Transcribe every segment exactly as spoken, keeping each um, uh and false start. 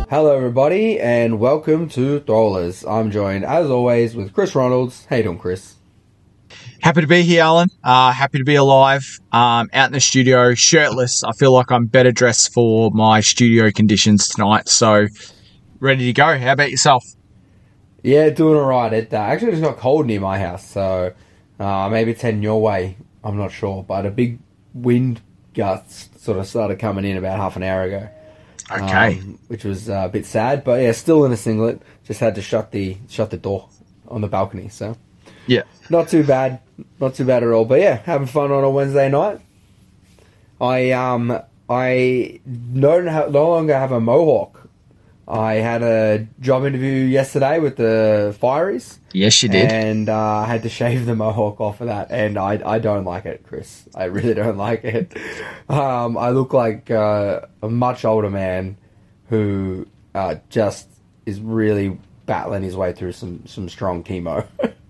Hello everybody and welcome to Throwlers. I'm joined as always with Chris Ronalds. How you doing, Chris? Happy to be here, Alan. Uh, happy to be alive. Um, out in the studio, shirtless. I feel like I'm better dressed for my studio conditions tonight. So, ready to go. How about yourself? Yeah, doing alright. It uh, actually just got cold near my house, so uh, maybe it's heading your way. I'm not sure, but a big wind gust sort of started coming in about half an hour ago. Okay. Um, which was uh, a bit sad, but yeah, still in a singlet. Just had to shut the shut the door on the balcony, so yeah, not too bad, not too bad at all. But yeah, having fun on a Wednesday night. I um I no no longer have a mohawk. I had a job interview yesterday with the Fireys. Yes, you did. And uh, I had to shave the mohawk off of that, and I I don't like it, Chris. I really don't like it. Um, I look like uh, a much older man who uh, just is really battling his way through some, some strong chemo.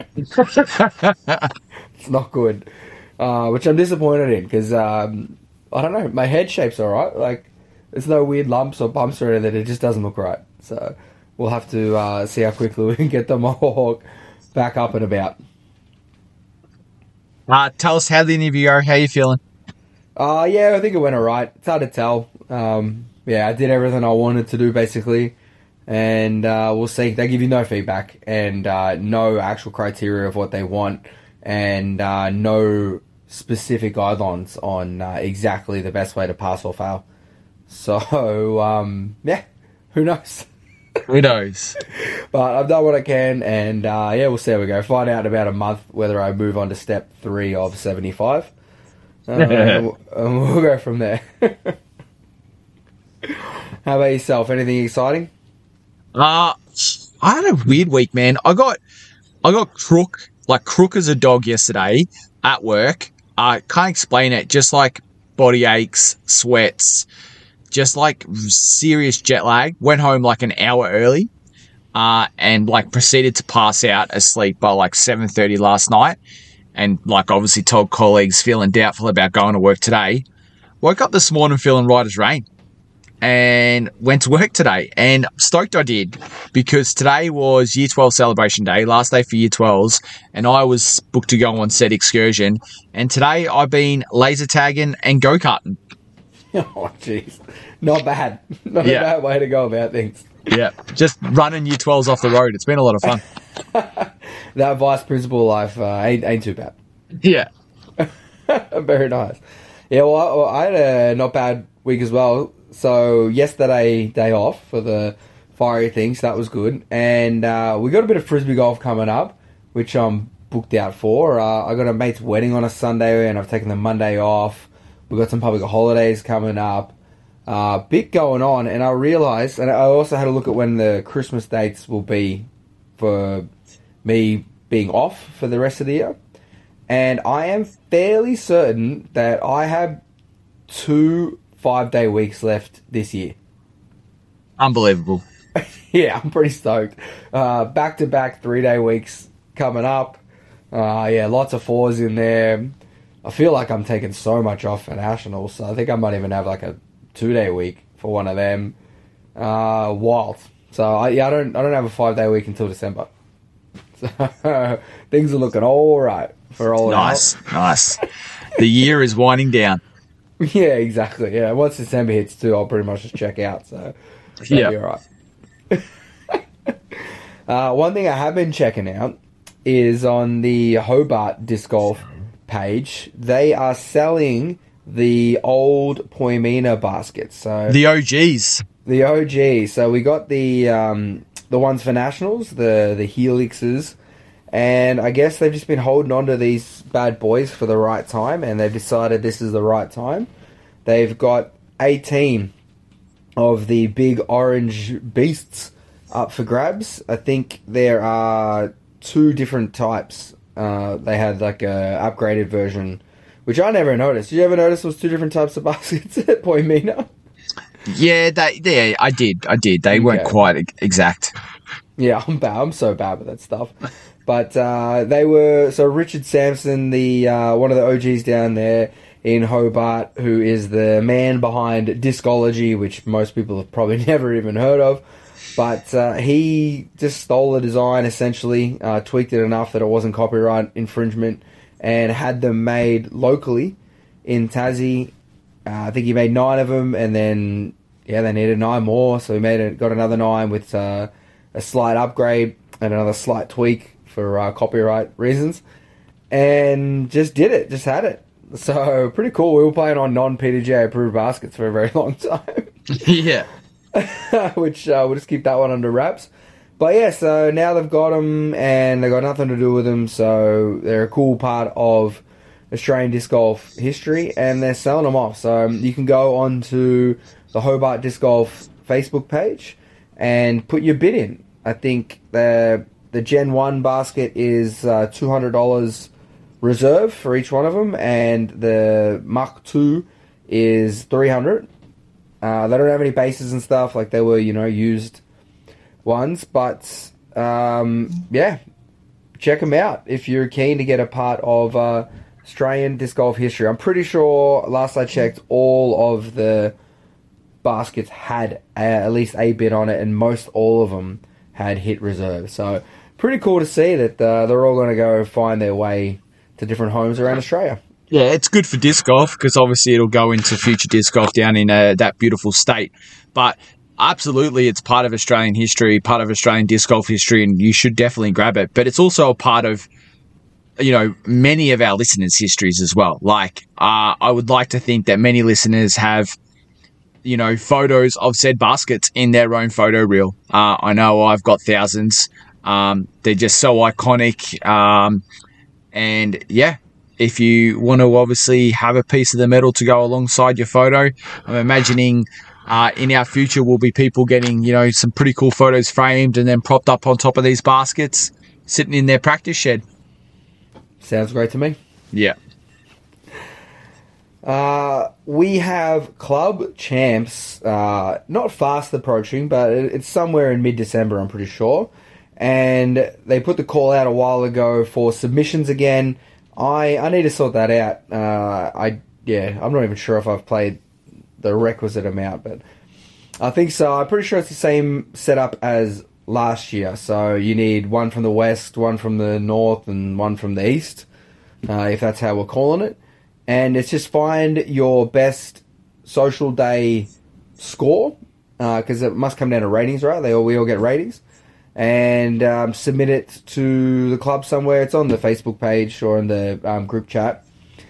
It's not good, uh, which I'm disappointed in because um, I don't know, my head shape's alright. Like, there's no weird lumps or bumps or anything. It just doesn't look right. So we'll have to uh, see how quickly we can get the mohawk back up and about. Uh, tell us how the interview go. How you feeling? Uh, yeah, I think it went alright. It's hard to tell. Um, yeah, I did everything I wanted to do, basically. And uh, we'll see. They give you no feedback and uh, no actual criteria of what they want and uh, no specific guidelines on uh, exactly the best way to pass or fail. So, um, yeah, who knows? Who knows? But I've done what I can, and uh, yeah, we'll see how we go. Find out in about a month whether I move on to step three of seventy-five. Uh, and, we'll, and we'll go from there. How about yourself? Anything exciting? Uh, I had a weird week, man. I got, I got crook, like crook as a dog yesterday at work. I can't explain it. Just like body aches, sweats, just like serious jet lag. Went home like an hour early, uh, and like proceeded to pass out asleep by like seven thirty last night. And like obviously told colleagues feeling doubtful about going to work today. Woke up this morning feeling right as rain and went to work today, and stoked I did because today was Year twelve celebration day, last day for Year twelves, and I was booked to go on said excursion, and today I've been laser tagging and go-karting. Oh, jeez. Not bad. Not Yeah. a bad way to go about things. Yeah, just running Year twelves off the road. It's been a lot of fun. That vice principal life uh, ain't, ain't too bad. Yeah. Very nice. Yeah, well, I, well, I had a not bad week as well. So yesterday, day off for the fiery thing, so that was good. And uh, we got a bit of frisbee golf coming up, which I'm booked out for. Uh, I got a mate's wedding on a Sunday, and I've taken the Monday off. We've got some public holidays coming up. Uh, bit going on, and I realised, and I also had a look at when the Christmas dates will be for me being off for the rest of the year. And I am fairly certain that I have two five-day weeks left this year. Unbelievable. Yeah, I'm pretty stoked. Uh, back-to-back three-day weeks coming up. Uh, yeah, lots of fours in there. I feel like I'm taking so much off for nationals, so I think I might even have like a two-day week for one of them. Uh, wild. So I, yeah, I don't, I don't have a five-day week until December. So things are looking all right for all. Nice, nice. The year is winding down. Yeah, exactly. Yeah, once December hits too, I'll pretty much just check out. So that'll Yeah. be all right. uh, one thing I have been checking out is on the Hobart Disc Golf page. They are selling the old Poimina baskets. So The O Gs. the O G. So we got the um, the ones for nationals, the the Helixes, and I guess they've just been holding on to these bad boys for the right time, and they've decided this is the right time. They've got eighteen of the big orange beasts up for grabs. I think there are two different types. Uh, they had like a upgraded version, which I never noticed. Did you ever notice there was two different types of baskets at Poimina? Yeah, they, yeah, I did. I did. They weren't Okay. quite e- exact. Yeah, I'm bad. I'm so bad with that stuff. But uh, they were so Richard Sampson, the uh, one of the O Gs down there. in Hobart, who is the man behind Discology, which most people have probably never even heard of. But uh, he just stole the design, essentially, uh, tweaked it enough that it wasn't copyright infringement, and had them made locally in Tassie. Uh, I think he made nine of them, and then, yeah, they needed nine more, so he made it, got another nine with uh, a slight upgrade and another slight tweak for uh, copyright reasons, and just did it, just had it. So, pretty cool. We were playing on non-P D G A approved baskets for a very long time. Yeah. Which uh, we'll just keep that one under wraps. But yeah, so now they've got them and they've got nothing to do with them, so they're a cool part of Australian disc golf history, and they're selling them off. So um, you can go onto the Hobart Disc Golf Facebook page and put your bid in. I think the the Gen one basket is uh, two hundred dollars reserve for each one of them, and the Mach two is three hundred dollars. Uh, they don't have any bases and stuff, like they were, you know, used ones. But, um, yeah, check them out if you're keen to get a part of uh, Australian disc golf history. I'm pretty sure, last I checked, all of the baskets had a, at least a bid on it, and most all of them had hit reserve. So, pretty cool to see that uh, they're all going to go find their way to different homes around Australia. Yeah, it's good for disc golf because obviously it'll go into future disc golf down in uh, that beautiful state. But absolutely, it's part of Australian history, part of Australian disc golf history, and you should definitely grab it. But it's also a part of, you know, many of our listeners' histories as well. Like, uh, I would like to think that many listeners have, you know, photos of said baskets in their own photo reel. Uh, I know I've got thousands. Um, they're just so iconic. Um, and yeah. If you want to obviously have a piece of the metal to go alongside your photo, I'm imagining uh, in our future will be people getting, you know, some pretty cool photos framed and then propped up on top of these baskets, sitting in their practice shed. Sounds great to me. Yeah. Uh, we have club champs, uh, not fast approaching, but it's somewhere in mid-December, I'm pretty sure. And they put the call out a while ago for submissions again. I, I need to sort that out. Uh, I yeah, I'm not even sure if I've played the requisite amount, but I think so. I'm pretty sure it's the same setup as last year. So you need one from the west, one from the north, and one from the east, uh, if that's how we're calling it. And it's just find your best social day score, because uh, it must come down to ratings, right? They all we all get ratings. And um, submit it to the club somewhere. It's on the Facebook page or in the um, group chat.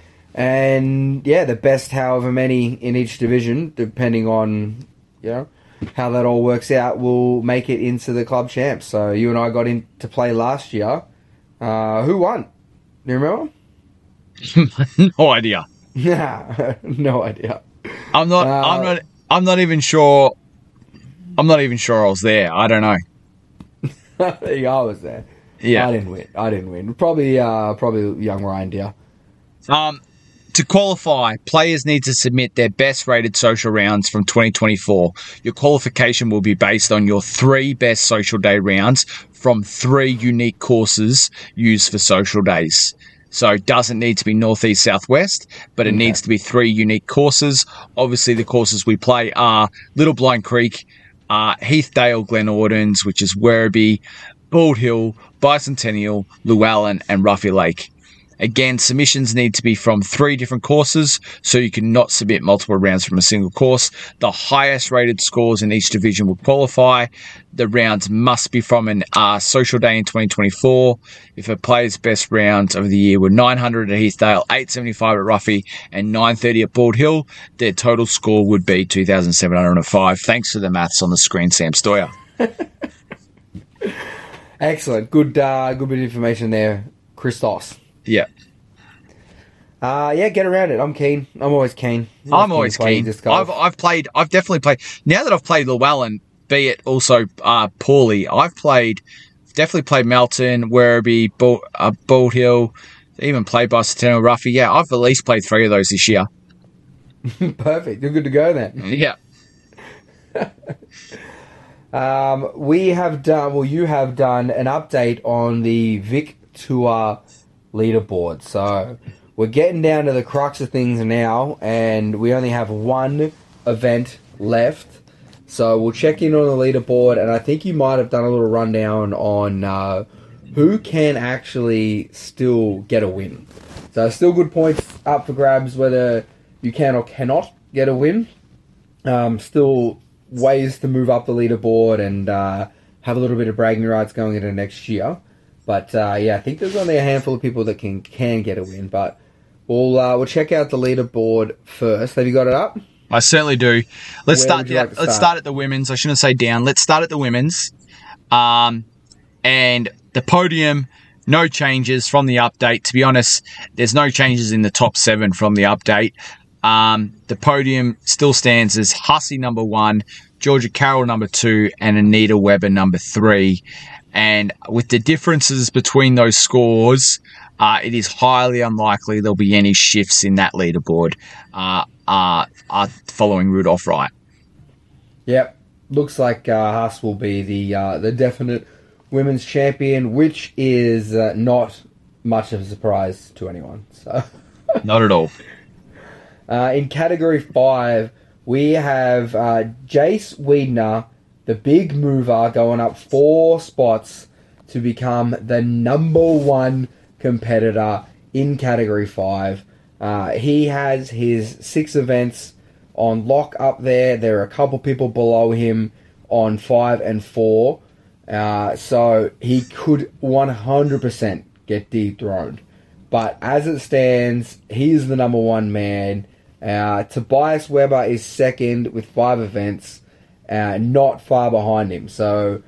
And yeah, the best however many in each division, depending on, you know, how that all works out, will make it into the club champs. So you and I got in to play last year. Uh, who won? Do you remember? No idea. Nah, no idea. I'm not. Uh, I'm not. I'm not even sure. I'm not even sure I was there. I don't know. Yeah, I was there. Yeah, I didn't win. I didn't win. Probably, uh, probably young Ryan Deer. Um, to qualify, players need to submit their best rated social rounds from twenty twenty-four. Your qualification will be based on your three best social day rounds from three unique courses used for social days. So it doesn't need to be northeast, southwest, but it okay. needs to be three unique courses. Obviously, the courses we play are Little Blind Creek, Uh, Heathdale, Glen Ordens, which is Werribee, Bald Hill, Bicentennial, Llewellyn, and Ruffy Lake. Again, submissions need to be from three different courses, so you cannot submit multiple rounds from a single course. The highest rated scores in each division will qualify. The rounds must be from an uh, social day in twenty twenty-four. If a player's best rounds of the year were nine hundred at Heathdale, eight seventy-five at Ruffy, and nine thirty at Bald Hill, their total score would be two thousand seven hundred five. Thanks for the maths on the screen, Sam Stoyer. Excellent. Good, uh, good bit of information there, Christos. Yeah. Uh, yeah, get around it. I'm keen. I'm always keen. I'm, I'm always keen. I've I've played. I've definitely played. Now that I've played Llewellyn, be it also uh, poorly, I've played. Definitely played Melton, Werribee, Bald, uh, Bald Hill. Even played Bicentennial, Ruffy. Yeah, I've at least played three of those this year. Perfect. You're good to go then. Yeah. um, we have done. Well, you have done an update on the Vic Tour leaderboard. So we're getting down to the crux of things now, and we only have one event left. So we'll check in on the leaderboard, and I think you might have done a little rundown on uh, who can actually still get a win. So still good points up for grabs whether you can or cannot get a win. Um, still ways to move up the leaderboard and uh, have a little bit of bragging rights going into next year. But uh, yeah, I think there's only a handful of people that can can get a win. But we'll uh, we'll check out the leaderboard first. Have you got it up? I certainly do. Let's Where start. would you Down, like to let's start? start at the women's. I shouldn't say down. Let's start at the women's. Um, and the podium, no changes from the update. To be honest, there's no changes in the top seven from the update. Um, the podium still stands as Hussey number one, Georgia Carroll number two, and Anita Weber number three. And with the differences between those scores, uh, it is highly unlikely there'll be any shifts in that leaderboard uh, uh, uh, following Rudolph Wright. Yep. Looks like uh, Huss will be the uh, the definite women's champion, which is uh, not much of a surprise to anyone. So, Not at all. uh, in category five, we have uh, Jace Wiedner, the big mover, going up four spots to become the number one competitor in category five. Uh, he has his six events on lock up there. There are a couple people below him on five and four. Uh, so he could one hundred percent get dethroned. But as it stands, he's the number one man. Uh, Tobias Weber is second with five events, uh, not far behind him. So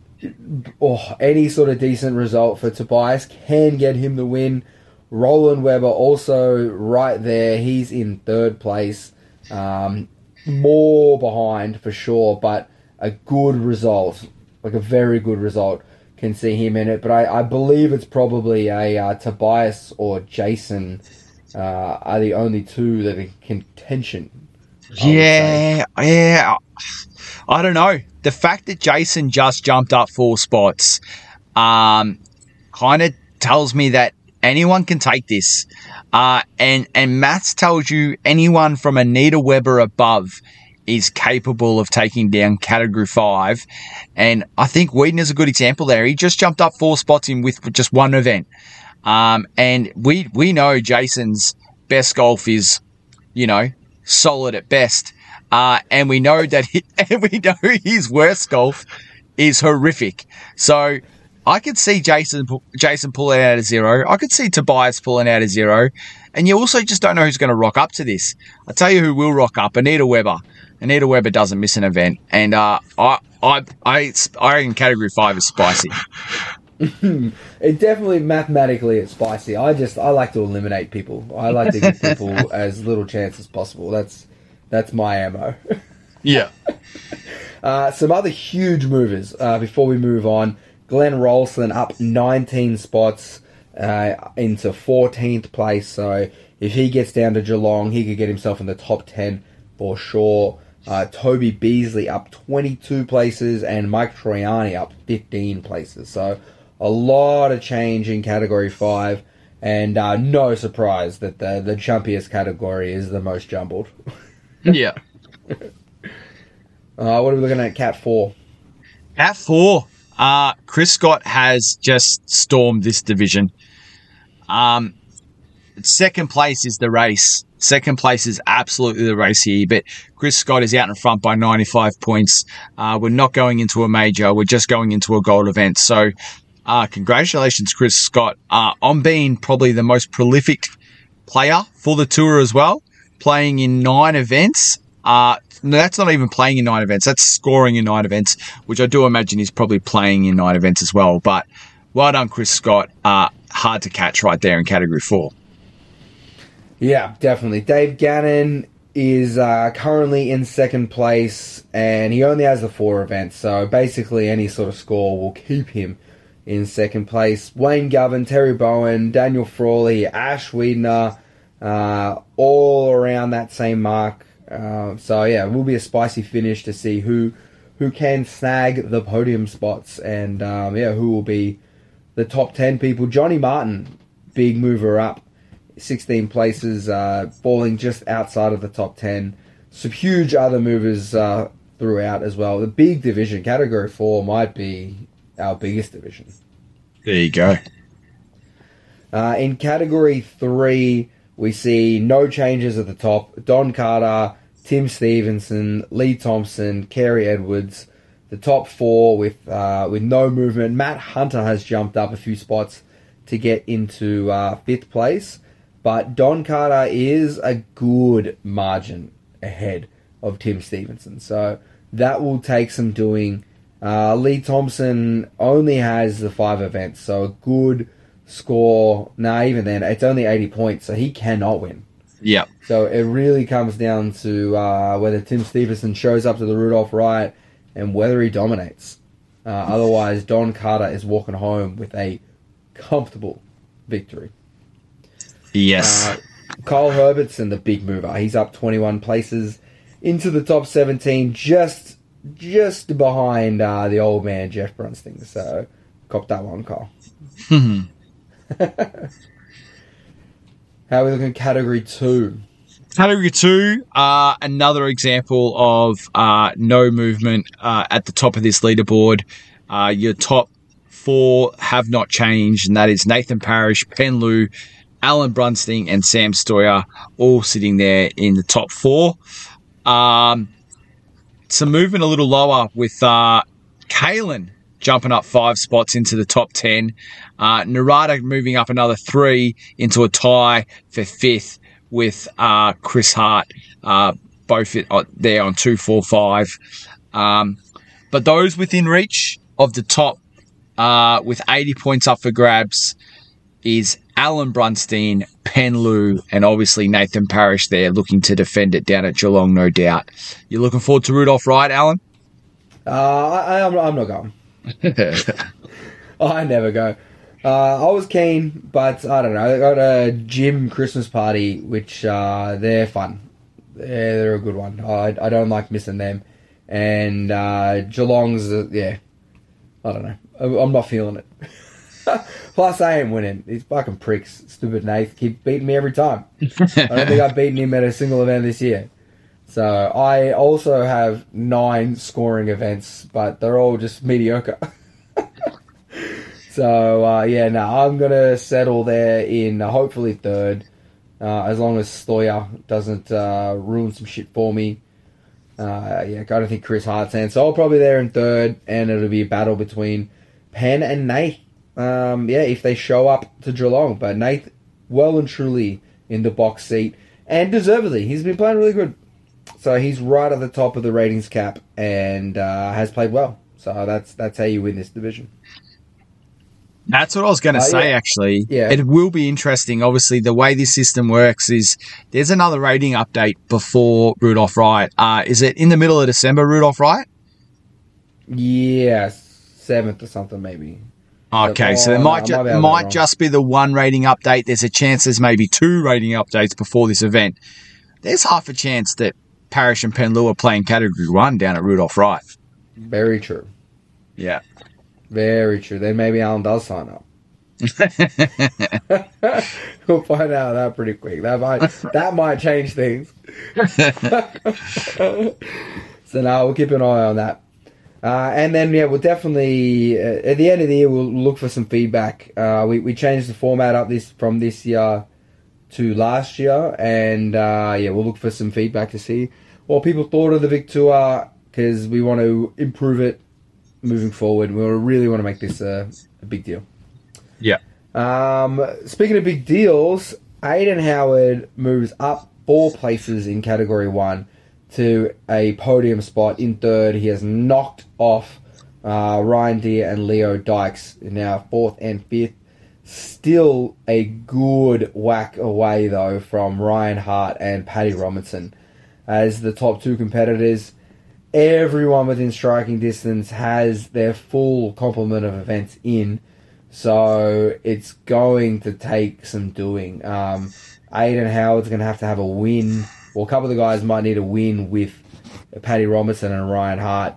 oh, any sort of decent result for Tobias can get him the win. Roland Weber also right there. He's in third place. Um, more behind for sure, but a good result, like a very good result, can see him in it. But I, I believe it's probably a uh, Tobias or Jason uh, are the only two that are in contention. I would Yeah, yeah. I don't know. The fact that Jason just jumped up four spots um, kind of tells me that anyone can take this. Uh, and, and maths tells you anyone from Anita Weber above is capable of taking down category five. And I think Whedon is a good example there. He just jumped up four spots in with just one event. Um, and we, we know Jason's best golf is, you know, solid at best. Uh, and we know that he, and we know his worst golf is horrific. So I could see Jason Jason pulling out of zero. I could see Tobias pulling out of zero. And you also just don't know who's going to rock up to this. I'll tell you who will rock up. Anita Weber. Anita Weber doesn't miss an event. And uh, I, I, I, I reckon category five is spicy. It definitely mathematically is spicy. I just I like to eliminate people. I like to give people as little chance as possible. That's that's my ammo. Yeah. Uh, some other huge movers uh, before we move on. Glenn Rolson up nineteen spots uh, into fourteenth place. So if he gets down to Geelong, he could get himself in the top ten for sure. Uh, Toby Beasley up twenty-two places and Mike Troiani up fifteen places. So a lot of change in category five. And uh, no surprise that the, the jumpiest category is the most jumbled. Yeah. Uh, what are we looking at, Cat four? At four, uh, Chris Scott has just stormed this division. Um, second place is the race. Second place is absolutely the race here, but Chris Scott is out in front by ninety-five points. Uh, we're not going into a major. We're just going into a gold event. So uh, congratulations, Chris Scott, uh, on being probably the most prolific player for the tour as well, playing in nine events. Uh, no, that's not even playing in nine events. That's scoring in nine events, which I do imagine he's probably playing in nine events as well. But well done, Chris Scott. Uh, hard to catch right there in category four. Yeah, definitely. Dave Gannon is uh, currently in second place, and he only has the four events, so basically any sort of score will keep him in second place. Wayne Govan, Terry Bowen, Daniel Frawley, Ash Wiedner, uh, all around that same mark. Uh, so yeah, it will be a spicy finish to see who who can snag the podium spots, and um, yeah, who will be the top ten people. Johnny Martin, big mover up, sixteen places, uh, falling just outside of the top ten. Some huge other movers uh, throughout as well. The big division, Category four, might be our biggest division. There you go. Uh, in Category three, we see no changes at the top. Don Carter, Tim Stevenson, Lee Thompson, Kerry Edwards. The top four with uh, with no movement. Matt Hunter has jumped up a few spots to get into uh, fifth place. But Don Carter is a good margin ahead of Tim Stevenson. So that will take some doing. Uh, Lee Thompson only has the five events. So a good score. Nah, even then, it's only eighty points. So he cannot win. Yep. So it really comes down to uh, whether Tim Stevenson shows up to the Rudolph Riot and whether he dominates. Uh, otherwise, Don Carter is walking home with a comfortable victory. Yes. Uh, Kyle Herbertson, the big mover. He's up twenty-one places into the top seventeen, just just behind uh, the old man, Jeff Brunsting. So, cop that one, Kyle. How are we looking at Category two? Category two, uh, another example of uh, no movement uh, at the top of this leaderboard. Uh, your top four have not changed, and that is Nathan Parrish, Pen Lu, Alan Brunsting, and Sam Stoyer, all sitting there in the top four. Um, some movement a little lower with uh, Kalen jumping up five spots into the top ten. Uh, Narada moving up another three into a tie for fifth with uh, Chris Hart, uh, both uh, there on two, four, five. Um, but those within reach of the top uh, with eighty points up for grabs is Alan Brunstein, Pen Lu, and obviously Nathan Parrish there looking to defend it down at Geelong, no doubt. You're looking forward to Rudolph Riot, Alan? Uh, I, I'm, I'm not going. I never go. Uh, I was keen, but I don't know. They got a gym Christmas party, which uh, they're fun. They're, they're a good one. I, I don't like missing them. And uh, Geelong's, uh, yeah, I don't know. I'm not feeling it. Plus, I ain't winning. These fucking pricks, stupid Nath, keep beating me every time. I don't think I've beaten him at a single event this year. So I also have nine scoring events, but they're all just mediocre. So, uh, yeah, no, I'm going to settle there in uh, hopefully third, uh, as long as Stoyer doesn't uh, ruin some shit for me. Uh, yeah, I don't think Chris Hart's in. So I'll probably there in third, and it'll be a battle between Penn and Nath. Um, yeah, if they show up to Geelong. But Nath, well and truly in the box seat, and deservedly. He's been playing really good. So he's right at the top of the ratings cap and uh, has played well. So that's that's how you win this division. That's what I was going to uh, say, yeah. actually. Yeah. It will be interesting. Obviously, the way this system works is there's another rating update before Rudolph Riot. Uh, is it in the middle of December, Rudolph Riot? Yeah, seventh or something, maybe. Okay, so, so there oh, might, no, ju- might just be the one rating update. There's a chance there's maybe two rating updates before this event. There's half a chance that Parrish and Pen Lu are playing Category one down at Rudolph Riot. Very true. Yeah. Very true. Then maybe Alan does sign up. We'll find out that pretty quick. That might that might change things. So now we'll keep an eye on that. Uh, and then, yeah, we'll definitely, uh, at the end of the year, we'll look for some feedback. Uh, we, we changed the format up this from this year to last year. And, uh, yeah, we'll look for some feedback to see what people thought of the Vic Tour, because we want to improve it moving forward. We really want to make this a, a big deal. Yeah. Um, speaking of big deals, Aiden Howard moves up four places in Category one to a podium spot in third. He has knocked off uh, Ryan Deere and Leo Dykes, now fourth and fifth. Still a good whack away, though, from Ryan Hart and Paddy Robinson as the top two competitors. Everyone within striking distance has their full complement of events in, so it's going to take some doing. Um, Aiden Howard's going to have to have a win. Well, a couple of the guys might need a win with Paddy Robinson and Ryan Hart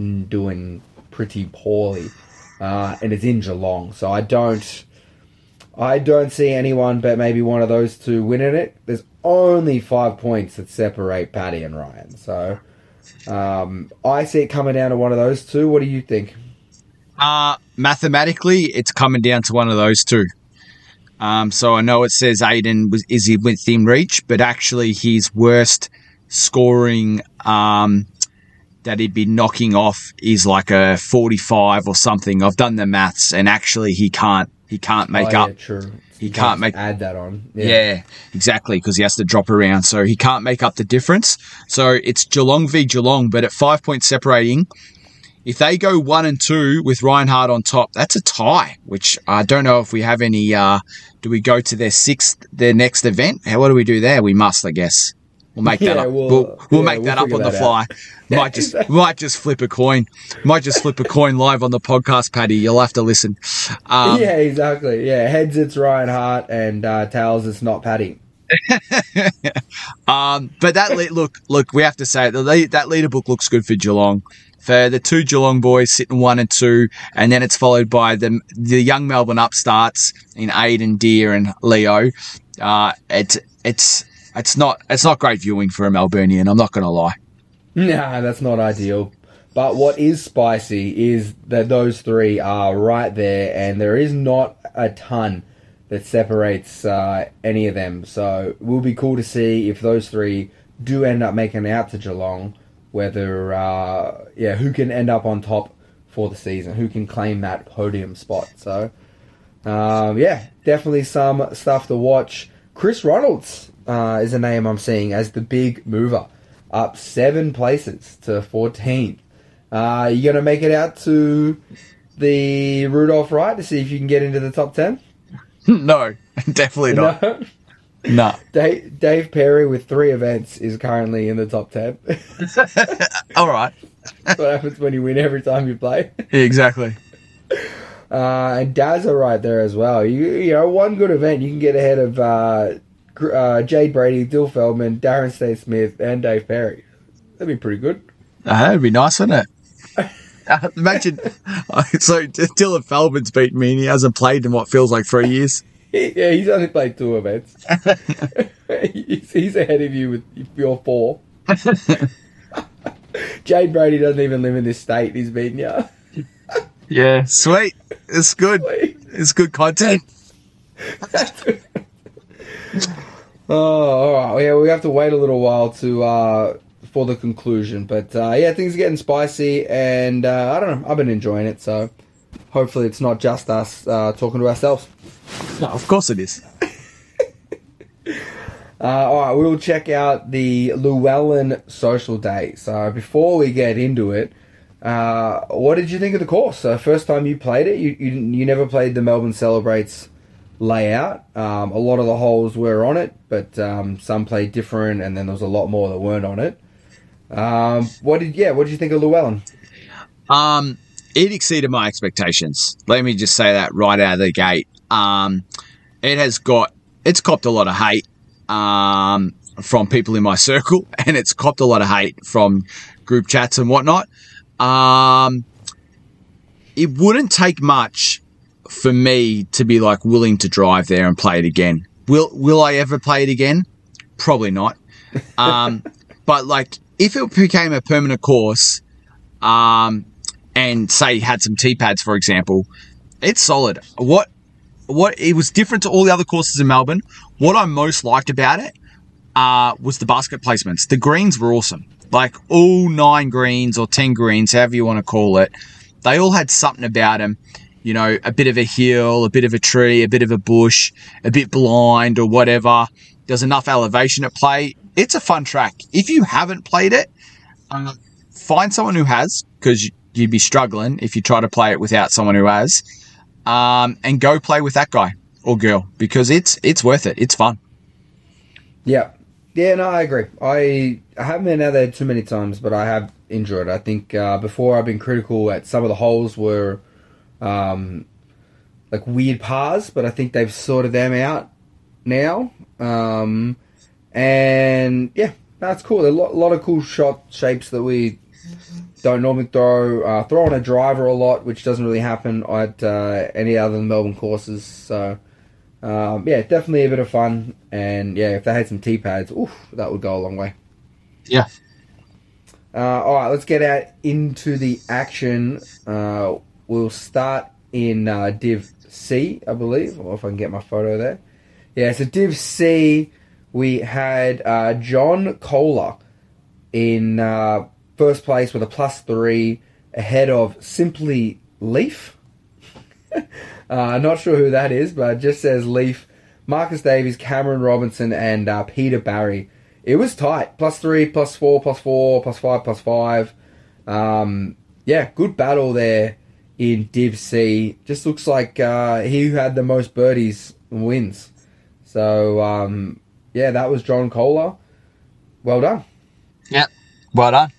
doing pretty poorly, uh, and it's in Geelong. So I don't, I don't see anyone but maybe one of those two winning it. There's only five points that separate Paddy and Ryan. So um, I see it coming down to one of those two. What do you think? Uh, mathematically, it's coming down to one of those two. Um, so I know it says Aiden was is he within reach, but actually his worst scoring um, that he'd be knocking off is like a forty-five or something. I've done the maths, and actually he can't he can't make oh, up. Yeah, true. He can't make add that on. Yeah, yeah exactly, because he has to drop around, so he can't make up the difference. So it's Geelong v Geelong, but at five points separating. If they go one and two with Reinhardt on top, that's a tie, which I don't know if we have any. Uh, do we go to their sixth, their next event? How, what do we do there? We must, I guess. We'll make yeah, that up. We'll, we'll, we'll yeah, make we'll that up on the fly. Might just exactly. might just flip a coin. Might just flip a coin live on the podcast, Paddy. You'll have to listen. Um, yeah, exactly. Yeah, heads it's Reinhardt, and uh, tails it's not Paddy. um, but that le- look, look, we have to say it, the lead, that leader book looks good for Geelong. For the two Geelong boys sitting one and two, and then it's followed by the the young Melbourne upstarts in Aiden, Deer, and Leo. Uh, it's it's it's not it's not great viewing for a Melburnian. I'm not going to lie. Nah, that's not ideal. But what is spicy is that those three are right there, and there is not a ton that separates uh, any of them. So it will be cool to see if those three do end up making it out to Geelong. Whether, uh, yeah, who can end up on top for the season, who can claim that podium spot. So, um, yeah, definitely some stuff to watch. Chris Ronalds uh, is a name I'm seeing as the big mover, up seven places to fourteenth. Uh, you going to make it out to the Rudolph Wright to see if you can get into the top ten? No, definitely not. No? No. Dave, Dave Perry with three events is currently in the top ten. All right. That's what happens when you win every time you play. Exactly. Uh, and Daz are right there as well. You, you know, one good event, you can get ahead of uh, uh, Jade Brady, Dill Feldman, Darren Stay Smith, and Dave Perry. That'd be pretty good. Uh, that'd be nice, wouldn't it? Uh, imagine, so Dylan Feldman's beaten me and he hasn't played in what feels like three years. Yeah, he's only played two events. he's, he's ahead of you with your four. Jade Brady doesn't even live in this state. He's beaten you. Yeah, sweet. It's good. Sweet. It's good content. Oh, all right. Yeah, we have to wait a little while to uh, for the conclusion. But uh, yeah, things are getting spicy, and uh, I don't know. I've been enjoying it, so hopefully it's not just us uh, talking to ourselves. No, of course it is. Uh, all right, we'll check out the Llewellyn Social Day. So before we get into it, uh, what did you think of the course? So first time you played it, you you, you never played the Melbourne Celebrates layout. Um, a lot of the holes were on it, but um, some played different, and then there was a lot more that weren't on it. Um, what did yeah? What did you think of Llewellyn? Um, it exceeded my expectations. Let me just say that right out of the gate. Um, it has got, it's copped a lot of hate um, from people in my circle, and it's copped a lot of hate from group chats and whatnot. Um, it wouldn't take much for me to be like willing to drive there and play it again. Will Will I ever play it again? Probably not. Um, but like, if it became a permanent course, um, and say had some tee pads, for example, it's solid. What What it was different to all the other courses in Melbourne. What I most liked about it uh, was the basket placements. The greens were awesome. Like all nine greens or ten greens, however you want to call it, they all had something about them. You know, a bit of a hill, a bit of a tree, a bit of a bush, a bit blind or whatever. There's enough elevation at play. It's a fun track. If you haven't played it, uh, find someone who has, because you'd be struggling if you try to play it without someone who has. Um, and go play with that guy or girl, because it's it's worth it. It's fun. Yeah. Yeah, no, I agree. I, I haven't been out there too many times, but I have enjoyed it. I think uh, before I've been critical at some of the holes were um, like weird pars, but I think they've sorted them out now. Um, and yeah, that's cool. There are a lot, lot of cool shot shapes that we don't normally throw. Uh, throw on a driver a lot, which doesn't really happen at uh, any other Melbourne courses. So Um, yeah, definitely a bit of fun. And yeah, if they had some tee pads, oof, that would go a long way. Yeah. Uh, all right, let's get out into the action. Uh, we'll start in uh, Div C, I believe. Or if I can get my photo there. Yeah, so Div C, we had uh, John Kohler in uh, first place with a plus three, ahead of Simply Leaf. uh, not sure who that is, but it just says Leaf. Marcus Davies, Cameron Robinson, and uh, Peter Barry. It was tight. Plus three, plus four, plus four, plus five, plus five. Um, yeah, good battle there in Div C. Just looks like uh, he who had the most birdies wins. So, um, yeah, that was John Kohler. Well done. Yeah, well done.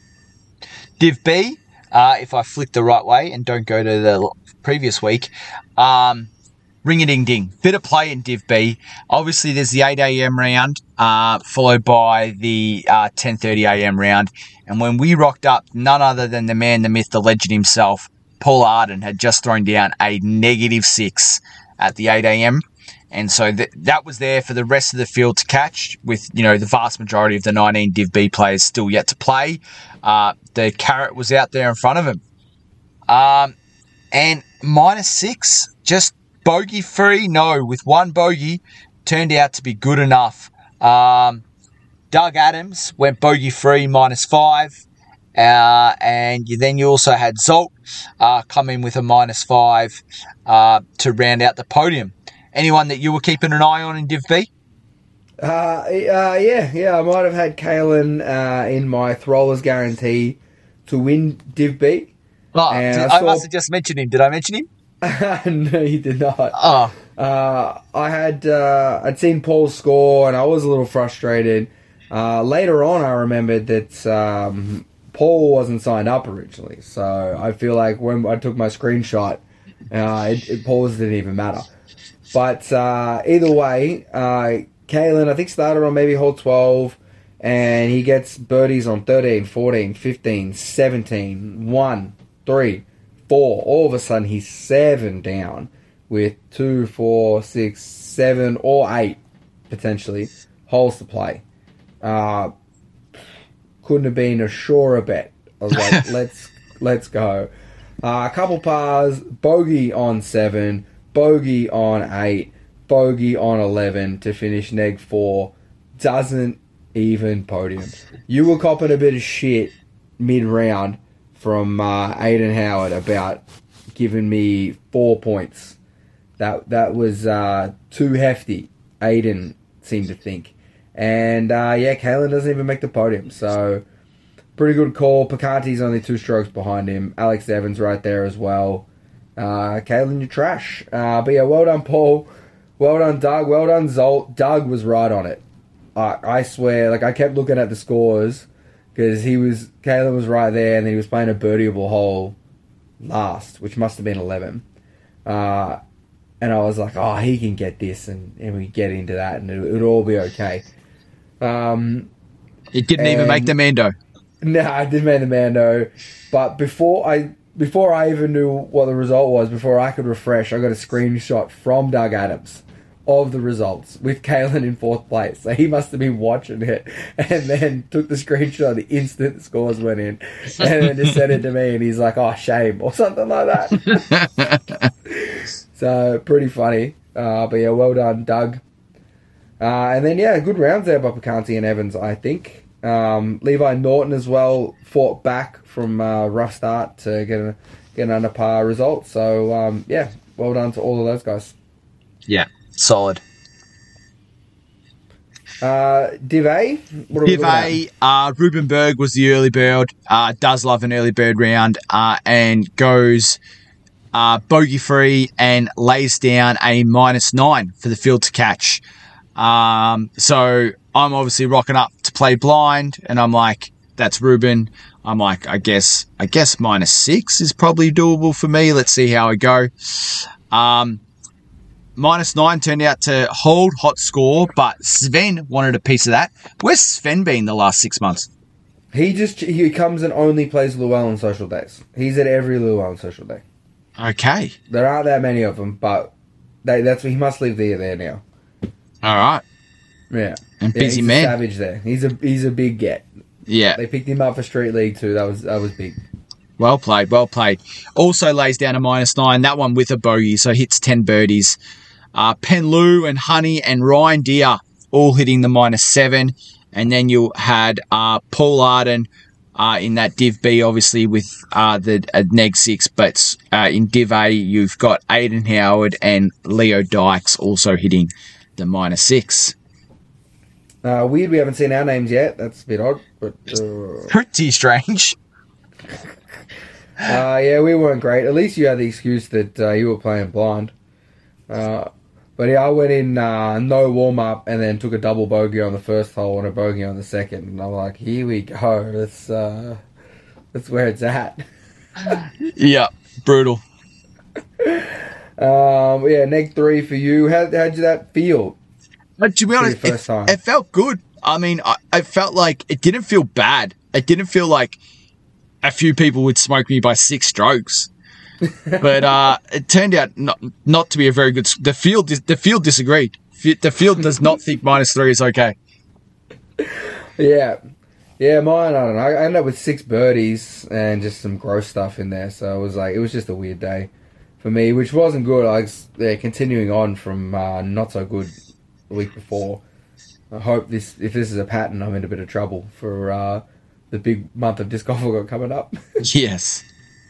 Div B, uh, if I flick the right way and don't go to the previous week, um, ring-a-ding-ding. Bit of play in Div B. Obviously, there's the eight a.m. round, uh, followed by the uh, ten thirty a.m. round. And when we rocked up, none other than the man, the myth, the legend himself, Paul Arden, had just thrown down a negative six at the eight a.m. And so th- that was there for the rest of the field to catch, with, you know, the vast majority of the nineteen Div B players still yet to play. Uh, the carrot was out there in front of him. Um, and minus six, just bogey free, no, with one bogey, turned out to be good enough. Um, Doug Adams went bogey free, minus five. Uh, and you, then you also had Zolt uh, come in with a minus five uh, to round out the podium. Anyone that you were keeping an eye on in Div B? Uh, uh, yeah, yeah, I might have had Kalen uh, in my Throwers guarantee to win Div B. Oh, and did, I, I saw... must have just mentioned him. Did I mention him? No, you did not. Oh. Uh, I had uh, I'd seen Paul score, and I was a little frustrated. Uh, later on, I remembered that um, Paul wasn't signed up originally, so I feel like when I took my screenshot, uh, it, it Paul's didn't even matter. But uh, either way, uh, Kalen, I think, started on maybe hole twelve, and he gets birdies on thirteen, fourteen, fifteen, seventeen, one, three, four. All of a sudden, he's seven down with two, four, six, seven, or eight, potentially, holes to play. Uh, couldn't have been a surer bet. I was like, let's, let's go. Uh, a couple pars, bogey on seven, bogey on eight, bogey on eleven to finish neg four. Doesn't even podium. You were copping a bit of shit mid-round from uh, Aiden Howard about giving me four points. That that was uh, too hefty, Aiden seemed to think. And uh, yeah, Kalen doesn't even make the podium. So pretty good call. Picanti's only two strokes behind him. Alex Evans right there as well. Uh, Kalen, you're trash. Uh, but yeah, well done, Paul. Well done, Doug. Well done, Zolt. Doug was right on it. Uh, I swear, like I kept looking at the scores because he was Kalen was right there, and then he was playing a birdieable hole last, which must have been eleven. Uh, and I was like, oh, he can get this, and, and we get into that, and it would all be okay. Um, it didn't even make the Mando. No, I didn't make the Mando. But before I before I even knew what the result was, before I could refresh, I got a screenshot from Doug Adams of the results with Kalen in fourth place. So he must have been watching it and then took the screenshot the instant the scores went in and then just sent it to me, and he's like, oh, shame, or something like that. So, pretty funny. Uh, but yeah, well done, Doug. Uh, and then, yeah, good rounds there by Picanti and Evans, I think. Um, Levi Norton as well fought back from uh, rough start to get, a, get an under par result. So, um, yeah, well done to all of those guys. Yeah, solid. Uh, Div A? What are we Div A, uh, Ruben Berg was the early bird, uh, does love an early bird round, uh, and goes uh, bogey-free and lays down a minus nine for the field to catch. Um, so I'm obviously rocking up to play blind, and I'm like, that's Ruben. I'm like, I guess, I guess minus six is probably doable for me. Let's see how I go. Um, minus nine turned out to hold hot score, but Sven wanted a piece of that. Where's Sven been the last six months? He just, he comes and only plays Llewellyn social days. He's at every Llewellyn social day. Okay. There aren't that many of them, but they, that's he must live there there now. All right. Yeah, And yeah, busy he's man. A savage there. He's a he's a big get. Yeah. They picked him up for Street League too. That was that was big. Well played, well played. Also lays down a minus nine, that one with a bogey, so hits ten birdies. Uh, Penlu and Honey and Ryan Deere all hitting the minus seven. And then you had uh, Paul Arden uh, in that Div B, obviously, with uh, the uh, neg six. But uh, in Div A, you've got Aiden Howard and Leo Dykes also hitting the minus six. Uh, weird we haven't seen our names yet. That's a bit odd. But uh... Pretty strange. Uh, yeah, we weren't great. At least you had the excuse that uh, you were playing blind. Uh, but yeah, I went in uh, no warm-up and then took a double bogey on the first hole and a bogey on the second. And I'm like, here we go. That's, uh, that's where it's at. Yeah, brutal. um, yeah, neg three for you. How, how'd you that feel? But to be honest, first it, time? it felt good. I mean, I, I felt like it didn't feel bad. It didn't feel like a few people would smoke me by six strokes, but uh, it turned out not not to be a very good. The field the field disagreed. The field does not think minus three is okay. Yeah, yeah, mine. I don't know. I ended up with six birdies and just some gross stuff in there. So it was like it was just a weird day for me, which wasn't good. I was yeah, continuing on from uh, not so good the week before. I hope this if this is a pattern, I'm in a bit of trouble for. Uh, The big month of disc golf we got coming up. Yes.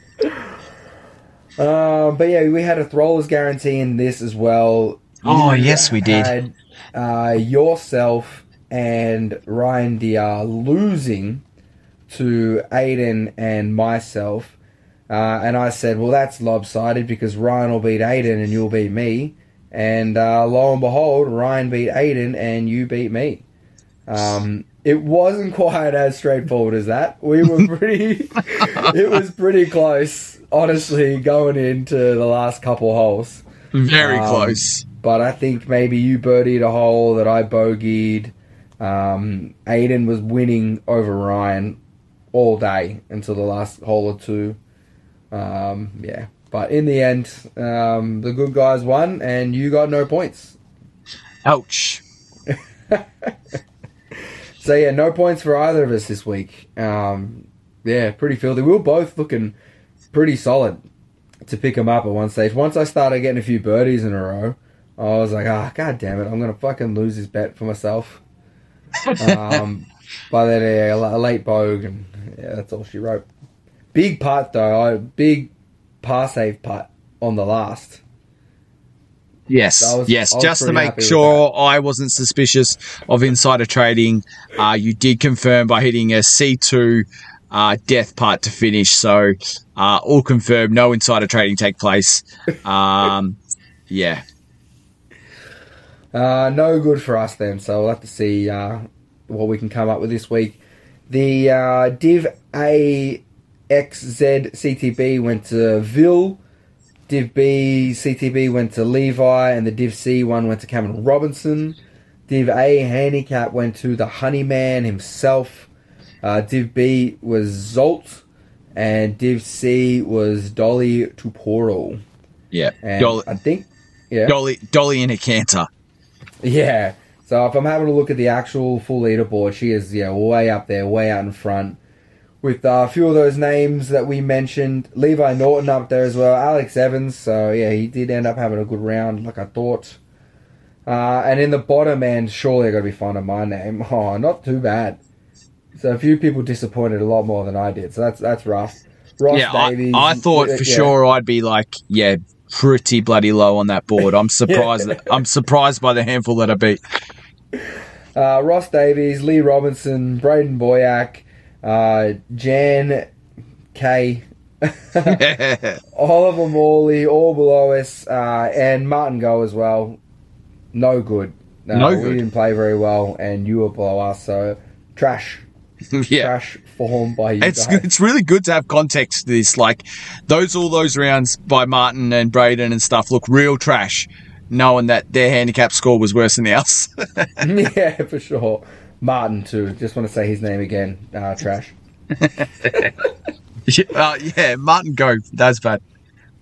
um, but yeah, we had a throwers guarantee in this as well. Oh, You yes, we did. Had, uh, yourself and Ryan Deere losing to Aiden and myself. Uh, and I said, well, that's lopsided because Ryan will beat Aiden and you'll beat me. And uh, lo and behold, Ryan beat Aiden and you beat me. Um, it wasn't quite as straightforward as that. We were pretty... it was pretty close, honestly, going into the last couple holes. Very Um, close. But I think maybe you birdied a hole that I bogeyed. Um, Aiden was winning over Ryan all day until the last hole or two. Um, yeah. But in the end, um, the good guys won and you got no points. Ouch. So yeah, no points for either of us this week. Um, yeah, pretty filthy. We were both looking pretty solid to pick them up at one stage. Once I started getting a few birdies in a row, I was like, ah, oh, god damn it, I'm going to fucking lose this bet for myself. um, but then yeah, a late bogue, and yeah, that's all she wrote. Big putt though, I big par save putt on the last. Yes, I was- yes. I was Just to pretty make happy with sure I wasn't suspicious of insider trading, uh, you did confirm by hitting a C two uh, death putt to finish. So uh, all confirmed, no insider trading take place. Um, yeah. Uh, no good for us then, so we'll have to see uh, what we can come up with this week. The uh, Div A X Z C T B went to Ville. Div B C T B went to Levi, and the Div C one went to Cameron Robinson. Div A handicap went to the Honeyman himself. Uh, Div B was Zolt, and Div C was Dolly Tuporo. Yeah. And Dolly, I think, yeah, Dolly, Dolly in a canter. yeah. So if I'm having a look at the actual full leaderboard, she is yeah way up there, way out in front. With uh, a few of those names that we mentioned, Levi Norton up there as well, Alex Evans. So yeah, he did end up having a good round, like I thought. Uh, and in the bottom end, surely I got to be finding my name. Oh, not too bad. So a few people disappointed a lot more than I did. So that's that's rough. Ross Yeah, I, Davies. I thought for yeah. sure I'd be like, yeah, pretty bloody low on that board. I'm surprised. Yeah. that, I'm surprised by the handful that I beat. Uh, Ross Davies, Lee Robinson, Braden Boyack, uh, Jan K, Oliver Morley, all below us, uh, and Martin Go as well. No good. No, No we good. didn't play very well, and you were below us, so trash. yeah. Trash form by you It's guys. it's really good to have context to this. Like those all those rounds by Martin and Braden and stuff look real trash, knowing that their handicap score was worse than ours. Yeah, for sure. Martin, too. Just want to say his name again. Uh, trash. uh, yeah, Martin, go. That's bad.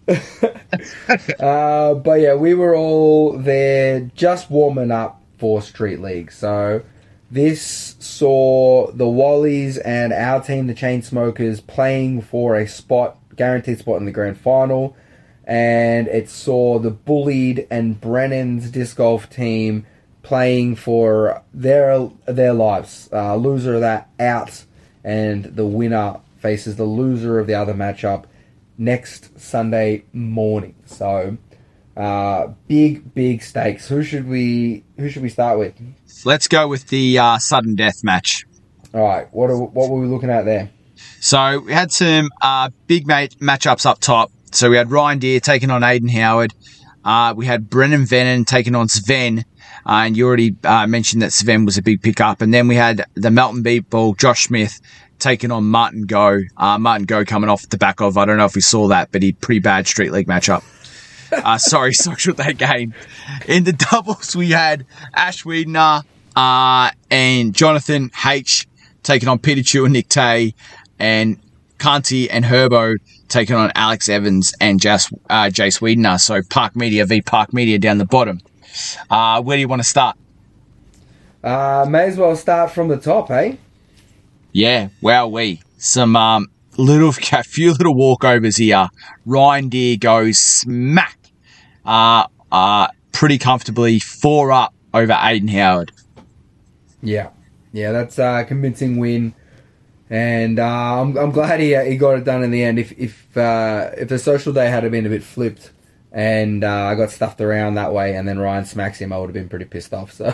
uh, but yeah, we were all there just warming up for Street League. So this saw the Wallies and our team, the Chainsmokers, playing for a spot, guaranteed spot in the grand final. And it saw the Bullied and Brennan's disc golf team playing for their their lives. Uh, loser of that out, and the winner faces the loser of the other matchup next Sunday morning. So, uh, big big stakes. Who should we who should we start with? Let's go with the uh, sudden death match. All right, what are, what were we looking at there? So we had some uh, big mate matchups up top. So we had Ryan Deere taking on Aiden Howard. Uh, we had Brennan Venon taking on Sven. Uh, and you already uh, mentioned that Sven was a big pickup. And then we had the Melton Beat Ball, Josh Smith, taking on Martin Go. Uh, Martin Go coming off the back of, I don't know if we saw that, but he pretty bad Street League matchup. Uh, sorry, social that game. In the doubles, we had Ash Wiedner uh, and Jonathan H taking on Peter Chu and Nick Tay, and Kanti and Herbo taking on Alex Evans and Jas, uh, Jace Wiedner. So Park Media v Park Media down the bottom. Uh, where do you want to start? Uh, may as well start from the top, eh? Yeah, wow, we some um, little, a few little walkovers here. Ryan Deere goes smack, uh, uh, pretty comfortably, four up over Aiden Howard. Yeah, yeah, that's a convincing win, and uh, I'm I'm glad he he got it done in the end. If if uh, if the social day had been a bit flipped, and uh, I got stuffed around that way, and then Ryan smacks him, I would have been pretty pissed off. So.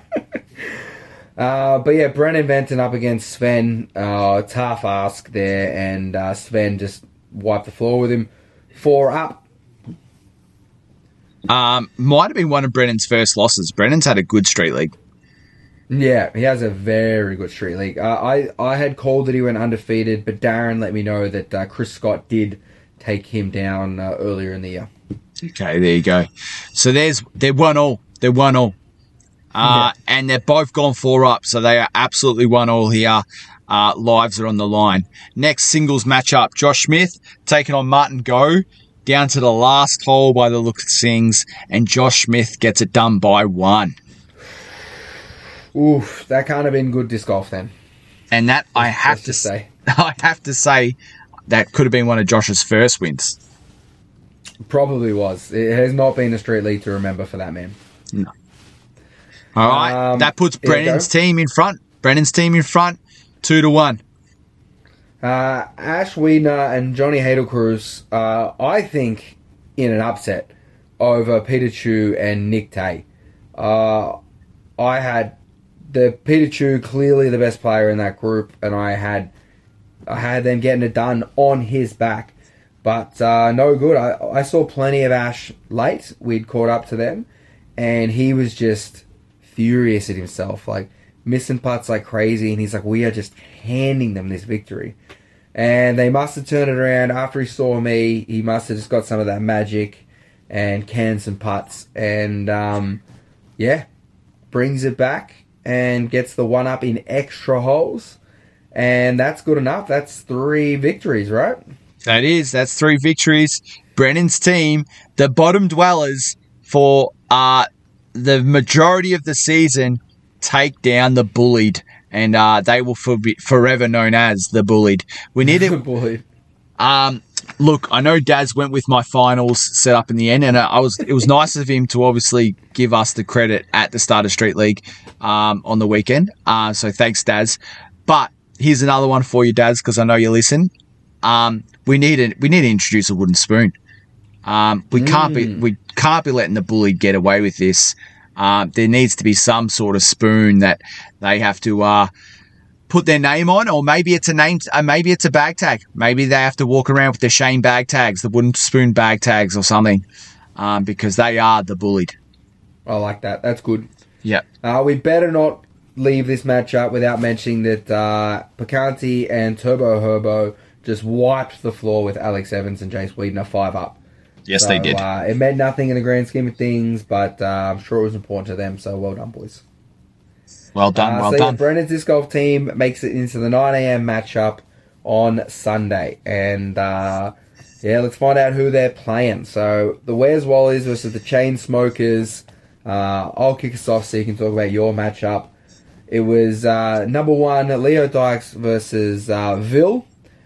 Uh, but yeah, Brennan Venton up against Sven. Uh, tough ask there, and uh, Sven just wiped the floor with him. Four up. Um, might have been one of Brennan's first losses. Brennan's had a good Street League. Yeah, he has a very good Street League. Uh, I, I had called that he went undefeated, but Darren let me know that uh, Chris Scott did take him down uh, earlier in the year. Okay, there you go. So there's they're one all. They're one all. Uh, yeah. And they're both gone four up, so they are absolutely one all here. Uh, lives are on the line. Next singles matchup, Josh Smith taking on Martin Go, down to the last hole by the look of things, and Josh Smith gets it done by one. Oof, that can't have been good disc golf then. And that, I have Let's to say, I have to say, that could have been one of Josh's first wins. Probably was. It has not been a Street League to remember for that man. No. All right, um, that puts Brennan's team in front. Brennan's team in front, two to one. Uh, Ash Wiedner and Johnny Hadelcruz, uh, I think, in an upset over Peter Chu and Nick Tay. Uh, I had the Peter Chu clearly the best player in that group, and I had I had them getting it done on his back, but uh, no good. I I saw plenty of Ash late. We'd caught up to them, and he was just furious at himself, like missing putts like crazy, and he's like, we are just handing them this victory. And they must have turned it around after he saw me. He must have just got some of that magic and canned some putts, and um, yeah, brings it back and gets the one up in extra holes, and that's good enough. That's three victories, right? That is, that's three victories. Brennan's team, the bottom dwellers for uh the majority of the season, take down the Bullied, and uh, they will for- be forever known as the Bullied. We need it. Bullied. Um, look, I know Daz went with my finals set up in the end, and I was it was nice of him to obviously give us the credit at the start of Street League um, on the weekend. Uh, so thanks, Daz. But here's another one for you, Daz, because I know you listen. Um, we need a, we need to introduce a wooden spoon. Um, we mm. can't be we can't be letting the Bullied get away with this. Um, there needs to be some sort of spoon that they have to uh, put their name on, or maybe it's a name, uh, maybe it's a bag tag. Maybe they have to walk around with the Shane bag tags, the wooden spoon bag tags, or something, um, because they are the Bullied. I like that. That's good. Yeah. Uh, we better not leave this match up without mentioning that uh, Picanti and Turbo Herbo just wiped the floor with Alex Evans and Jace Wiedner five up. Yes, so, they did. Uh, it meant nothing in the grand scheme of things, but uh, I'm sure it was important to them, so well done, boys. Well done, uh, well so done. Yeah, Brennan's disc golf team makes it into the nine a.m. matchup on Sunday, and uh, Yeah, let's find out who they're playing. So, the Where's Wallies versus the Chain Smokers. Uh, I'll kick us off so you can talk about your matchup. It was uh, number one, Leo Dykes versus uh, Vil.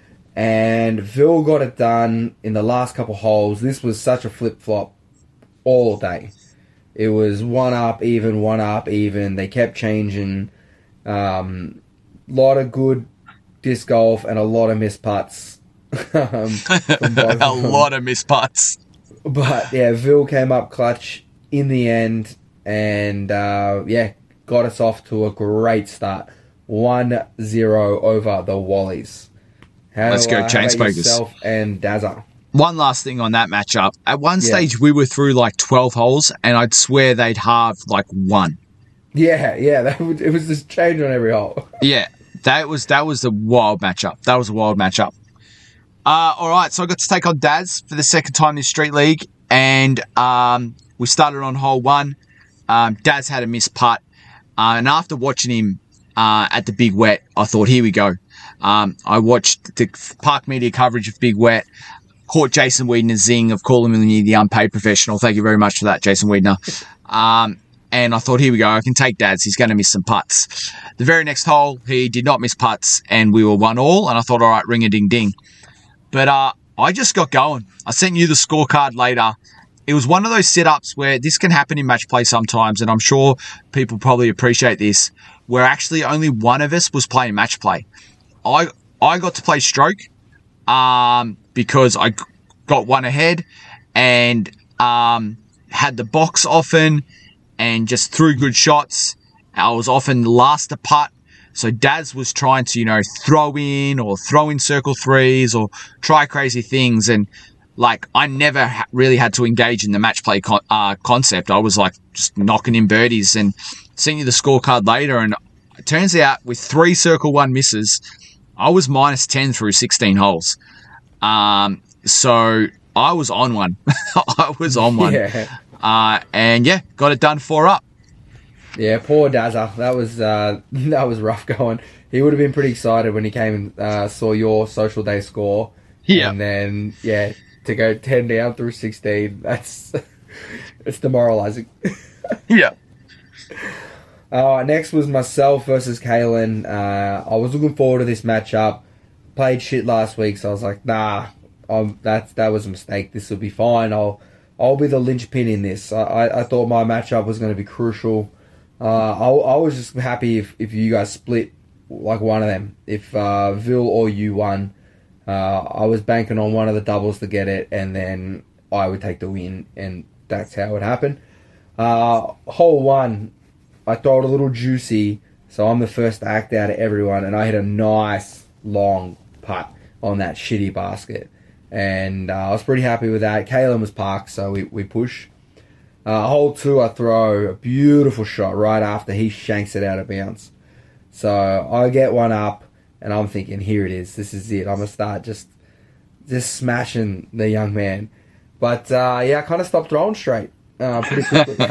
And Vil got it done in the last couple holes. This was such a flip-flop all day. It was one up, even, one up, even. They kept changing. A um, lot of good disc golf and a lot of missed putts. um, a lot of missed putts. But, yeah, Vil came up clutch in the end. And, uh, yeah, got us off to a great start. one zero over the Wallies. How, Let's go, uh, Chain Smokers. Yourself and Dazza. One last thing on that matchup. At one Yeah. stage, we were through like twelve holes, and I'd swear they'd halved like one. Yeah, yeah, that would, it was just change on every hole. Yeah, that was that was a wild matchup. That was a wild matchup. Uh, all right, so I got to take on Daz for the second time this Street League, and um, we started on hole one. Um, Daz had a missed putt, uh, and after watching him uh, at the Big Wet, I thought, here we go. Um, I watched the Park Media coverage of Big Wet, caught Jason Wiedner zing of calling me the unpaid professional. Thank you very much for that, Jason Wiedner. Um, and I thought, here we go. I can take Daz. He's going to miss some putts. The very next hole, he did not miss putts, and we were one all. And I thought, all right, ring a ding ding. But uh, I just got going. I sent you the scorecard later. It was one of those setups where this can happen in match play sometimes, and I'm sure people probably appreciate this, where actually only one of us was playing match play. I I got to play stroke um, because I got one ahead and um, had the box often and just threw good shots. I was often last to putt. So Daz was trying to, you know, throw in or throw in circle threes or try crazy things. And, like, I never ha- really had to engage in the match play con- uh, concept. I was, like, just knocking in birdies and sent you the scorecard later. And it turns out with three circle one misses, I was minus ten through sixteen holes. Um, so I was on one. I was on one. Yeah. Uh, and, yeah, got it done four up. Yeah, poor Dazza. That was uh, that was rough going. He would have been pretty excited when he came and uh, saw your social day score. Yeah. And then, yeah, to go ten down through sixteen, that's it's demoralising. Yeah. Uh, next was myself versus Kalen. Uh, I was looking forward to this matchup. Played shit last week, so I was like, nah, um, that that was a mistake. This will be fine. I'll I'll be the linchpin in this. I, I, I thought my matchup was going to be crucial. Uh, I, I was just happy if, if you guys split like one of them. If uh, Vil or you won, uh, I was banking on one of the doubles to get it, and then I would take the win, and that's how it happened. Uh, hole one, I thought a little juicy, so I'm the first to act out of everyone, and I hit a nice long putt on that shitty basket, and uh, I was pretty happy with that. Kalen was parked, so we, we push. Uh, hole two, I throw a beautiful shot right after he shanks it out of bounds. So I get one up, and I'm thinking, here it is. This is it. I'm going to start just just smashing the young man. But, uh, yeah, I kind of stopped throwing straight uh, pretty quickly.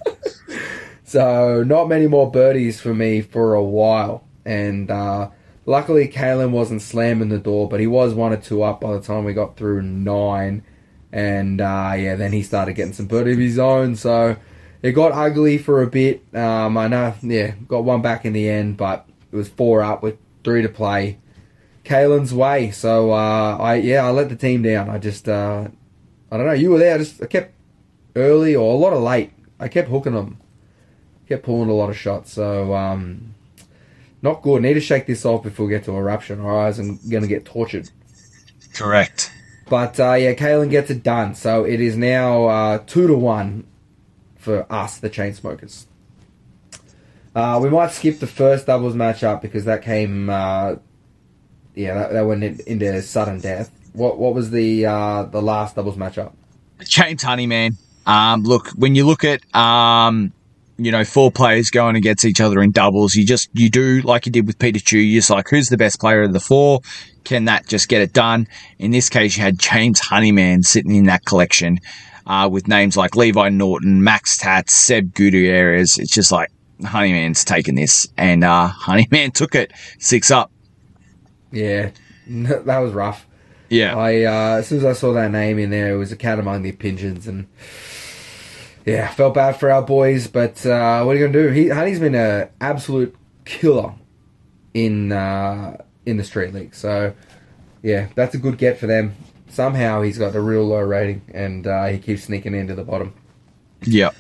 So not many more birdies for me for a while. And uh, luckily, Kalen wasn't slamming the door, but he was one or two up by the time we got through nine. And, uh, yeah, then he started getting some birdie of his own, so it got ugly for a bit. Um, I know, yeah, got one back in the end, but it was four up with three to play. Kalen's way, so, uh, I yeah, I let the team down. I just, uh, I don't know, you were there, I just I kept early or a lot of late. I kept hooking them. Kept pulling a lot of shots, so, um, not good. Need to shake this off before we get to eruption, or else I'm going to get tortured. Correct. But, uh, yeah, Kalen gets it done. So it is now uh, two to one for us, the Chainsmokers. Uh, we might skip the first doubles matchup because that came, uh, yeah, that, that went in, into sudden death. What what was the uh, the last doubles matchup? James Honeyman. Um, look, when you look at, um, you know, four players going against each other in doubles, you just, you do like you did with Peter Chu. You're just like, who's the best player of the four? Can that just get it done? In this case, you had James Honeyman sitting in that collection uh, with names like Levi Norton, Max Tats, Seb Gutierrez. It's just like Honeyman's taken this, and uh, Honeyman took it six up. Yeah, that was rough. Yeah. I uh, as soon as I saw that name in there, it was a cat among the pigeons, and yeah, felt bad for our boys. But uh, what are you gonna do? He Honey's been an absolute killer in uh, in the street league. So yeah, that's a good get for them. Somehow he's got a real low rating, and uh, he keeps sneaking into the bottom. Yeah.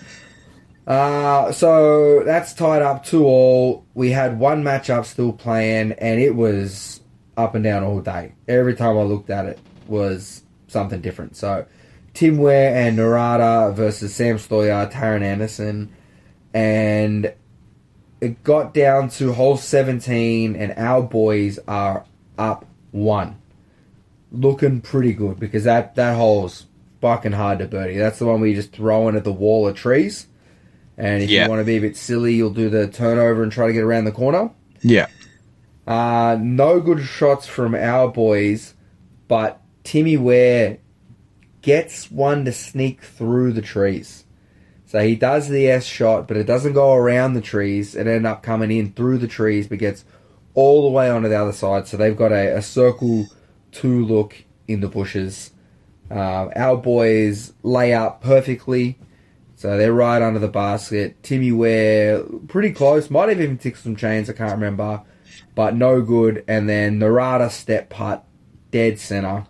Uh, so that's tied up two all. We had one matchup still playing, and it was up and down all day. Every time I looked at it was something different. So Tim Ware and Narada versus Sam Stoyer, Taron Anderson, and it got down to hole seventeen, and our boys are up one. Looking pretty good, because that, that hole's fucking hard to birdie. That's the one where you just throw in at the wall of trees. And if yeah. you want to be a bit silly, you'll do the turnover and try to get around the corner. Yeah. Uh, no good shots from our boys, but Timmy Ware gets one to sneak through the trees. So he does the S shot, but it doesn't go around the trees. It ends up coming in through the trees, but gets all the way onto the other side. So they've got a, a circle two look in the bushes. Uh, our boys lay up perfectly. So they're right under the basket. Timmy Ware, pretty close. Might have even ticked some chains, I can't remember. But no good. And then Narada step putt, dead center.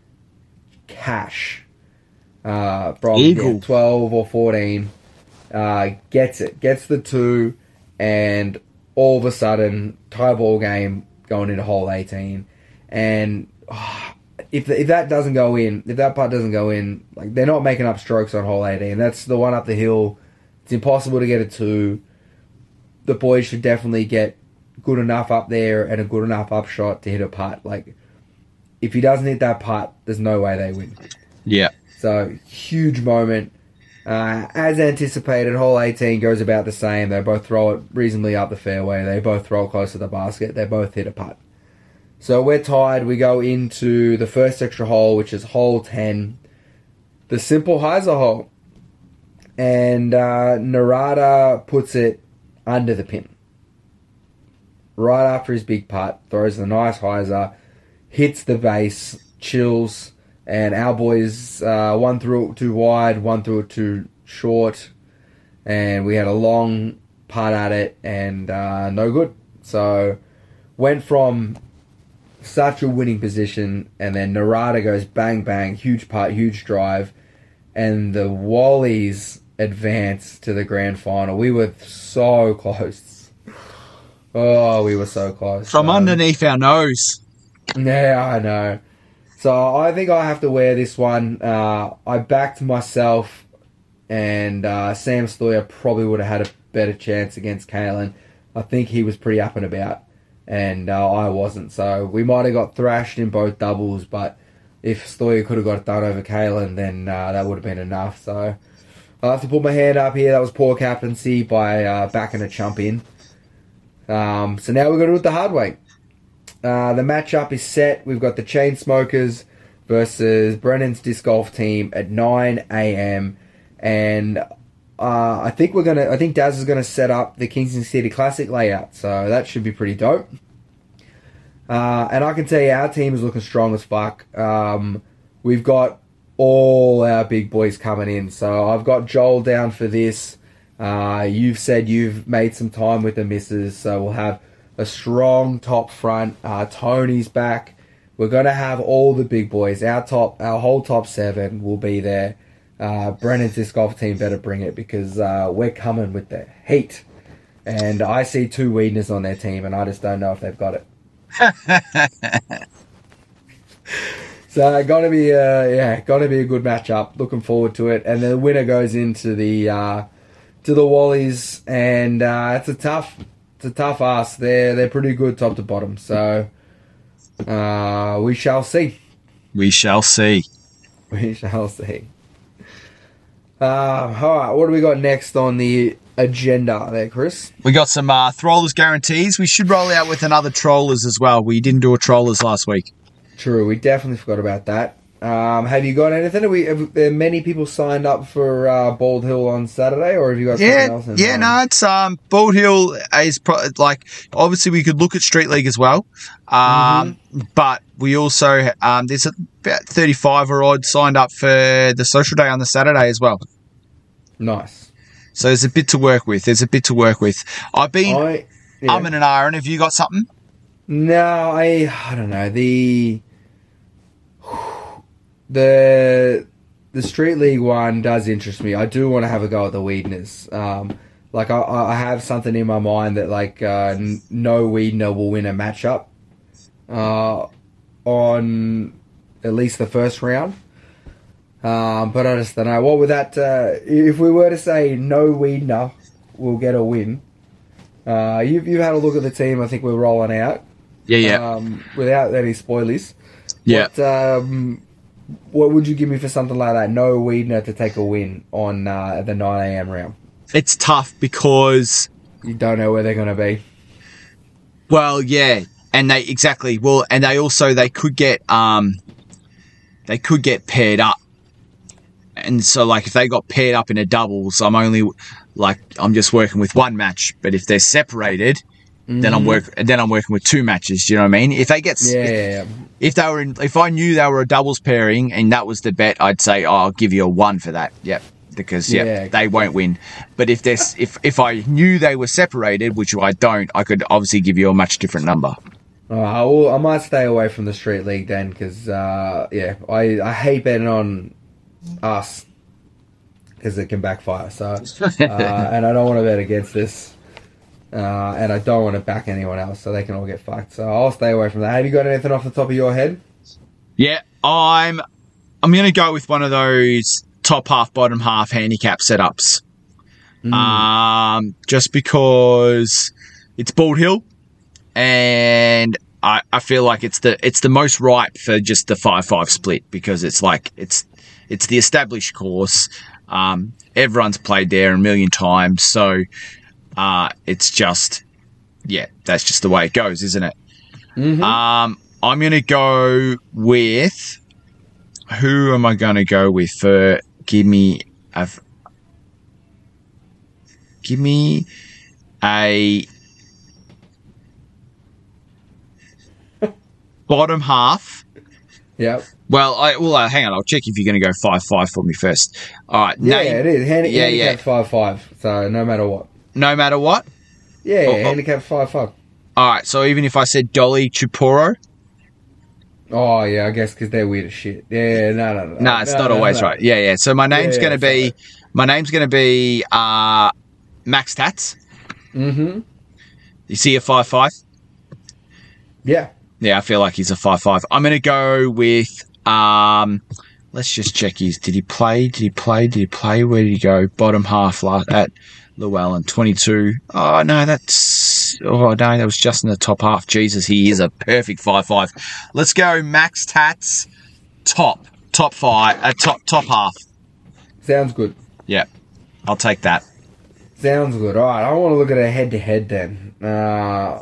Cash. Uh, from yeah, twelve or fourteen. Uh, gets it. Gets the two. And all of a sudden, tie ball game going into hole eighteen. And oh, if if that doesn't go in, if that putt doesn't go in, like they're not making up strokes on hole eighteen. That's the one up the hill. It's impossible to get a two. The boys should definitely get good enough up there and a good enough upshot to hit a putt. Like, if he doesn't hit that putt, there's no way they win. Yeah. So, huge moment. Uh, as anticipated, hole eighteen goes about the same. They both throw it reasonably up the fairway. They both throw it close to the basket. They both hit a putt. So we're tied. We go into the first extra hole, which is hole ten. The simple hyzer hole. And uh, Narada puts it under the pin. Right after his big putt, throws the nice hyzer, hits the base, chills, and our boys, uh, one threw it too wide, one threw it too short, and we had a long putt at it, and uh, no good. So, went from such a winning position, and then Narada goes bang bang, huge putt, huge drive, and the Wallies advance to the grand final. We were so close. Oh, we were so close. From um, underneath our nose. Yeah, I know. So I think I have to wear this one. Uh, I backed myself, and uh, Sam Stoyer probably would have had a better chance against Kalen. I think he was pretty up and about, and uh, I wasn't. So we might have got thrashed in both doubles, but if Stoyer could have got it done over Kalen, then uh, that would have been enough. So I have to put my hand up here. That was poor captaincy by uh, backing a chump in. Um, so now we're going to do it the hard way. Uh, the matchup is set. We've got the Chainsmokers versus Brennan's disc golf team at nine a.m. And uh, I think we're gonna. I think Daz is gonna set up the Kingston City Classic layout, so that should be pretty dope. Uh, and I can tell you, our team is looking strong as fuck. Um, we've got all our big boys coming in. So I've got Joel down for this. Uh, you've said you've made some time with the missus, so we'll have a strong top front. Uh, Tony's back. We're going to have all the big boys. Our top, our whole top seven will be there. Uh, Brennan's disc golf team better bring it, because uh, we're coming with the heat. And I see two Weedners on their team, and I just don't know if they've got it. So gonna be uh, yeah, gonna be a good matchup. Looking forward to it. And the winner goes into the uh, to the Wallies, and uh, it's a tough, it's a tough ask. They're they're pretty good top to bottom. So uh, we shall see. We shall see. We shall see. Uh, all right, what do we got next on the agenda there, Chris? We got some uh, Trollers guarantees. We should roll out with another Trollers as well. We didn't do a Trollers last week. True, we definitely forgot about that. Um, have you got anything? Are we, have there many people signed up for uh, Bald Hill on Saturday, or have you got something Yeah, else in yeah, mind? no, it's um, Bald Hill is pro- like obviously we could look at Street League as well, um, but we also um, there's about thirty-five or odd signed up for the social day on the Saturday as well. Nice. So there's a bit to work with. There's a bit to work with. I've been I, yeah. I'm in an iron. Have you got something? No, I I don't know the the the Street League one does interest me. I do want to have a go at the Weedners. Um, like I, I have something in my mind that like uh, n- no Weedner will win a matchup uh, on at least the first round. Um, but I just don't know. What would that uh, if we were to say no Weedner will get a win? Uh, you've you've had a look at the team. I think we're rolling out. Yeah, yeah, Um, without any spoilers. yeah. What, um, what would you give me for something like that? No Weedner to take a win on uh, the nine a.m. round. It's tough because You don't know where they're going to be. well, yeah, and they exactly well, and they also they could get um, they could get paired up, and so like if they got paired up in a doubles, I'm only like I'm just working with one match, but if they're separated. Then I'm work. Then I'm working with two matches. Do you know what I mean? If they get, Yeah, if, yeah, yeah. if they were in, if I knew they were a doubles pairing and that was the bet, I'd say, oh, I'll give you a one for that. Yep, because yep, Yeah. they won't win. But if there's, if if I knew they were separated, which I don't, I could obviously give you a much different number. Oh, I, will, I might stay away from the Street League then, because uh, yeah, I, I hate betting on us because it can backfire. So, uh, and I don't want to bet against this. Uh, and I don't want to back anyone else, so they can all get fucked. So I'll stay away from that. Have you got anything off the top of your head? Yeah, I'm. I'm going to go with one of those top half, bottom half handicap setups. Mm. Um, just because it's Bald Hill, and I, I feel like it's the it's the most ripe for just the five five split because it's like it's it's the established course. Um, everyone's played there a million times, so. Uh, it's just, yeah, that's just the way it goes, isn't it? Mm-hmm. Um, I'm going to go with, who am I going to go with for, give me a, give me a bottom half. Yep. Well, I, well, uh, hang on, I'll check if you're going to go five five for me first. All right. Yeah, name, it is. Handi- yeah, handicap yeah. five five, so no matter what. No matter what? Yeah, Oh, oh. handicap five five. All right, so even if I said Dolly Chuporo? Oh, yeah, I guess because they're weird as shit. Yeah, no, no, no. No, it's no, not no, always no. right. Yeah, yeah. So my name's Yeah, going to yeah, be, my name's going to be uh, Max Tats. Mm-hmm. You see a five five? Yeah. Yeah, I feel like he's a five five. I'm going to go with, um, let's just check his, did he play? Did he play? Did he play? Where did he go? Bottom half last, at Llewellyn, twenty-two. Oh, no, that's, oh, no, that was just in the top half. Jesus, he is a perfect five five. Let's go Max Tats, top, top five, uh, top, top half. Sounds good. Yeah, I'll take that. Sounds good. All right, I want to look at a head-to-head then. Uh,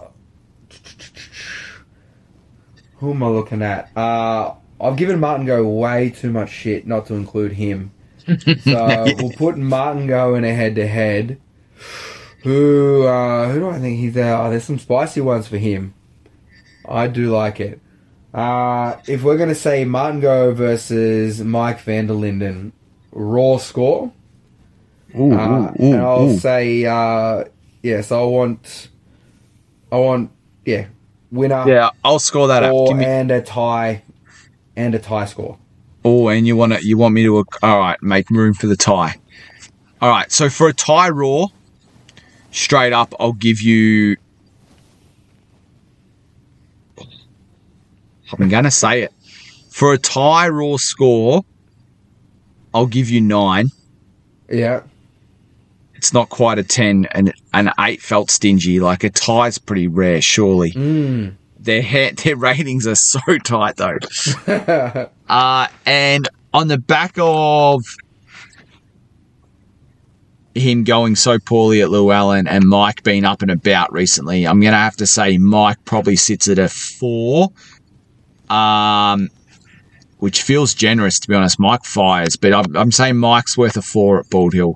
who am I looking at? Uh, I've given Martin Go way too much shit not to include him. So we'll put Martin Go in a head-to-head. Who uh, who do I think he's there? Oh, there's some spicy ones for him. I do like it. Uh, if we're going to say Martin Go versus Mike van der Linden, raw score. Ooh, Uh, ooh, ooh, and I'll ooh. say, uh, yes, I want, I want, yeah, winner Yeah, I'll score that up. or Give me, and a tie, and a tie score. oh, and you want to, you want me to? All right, make room for the tie. All right, so for a tie raw, straight up, I'll give you. I'm gonna say it. For a tie raw score, I'll give you nine. Yeah, It's not quite a ten, and an eight felt stingy. Like a tie's pretty rare, surely. mm. Their ha- their ratings are so tight though. Uh, and on the back of him going so poorly at Llewellyn and Mike being up and about recently, I'm going to have to say Mike probably sits at a four. Um, which feels generous, to be honest. Mike fires, but I'm, I'm saying Mike's worth a four at Bald Hill.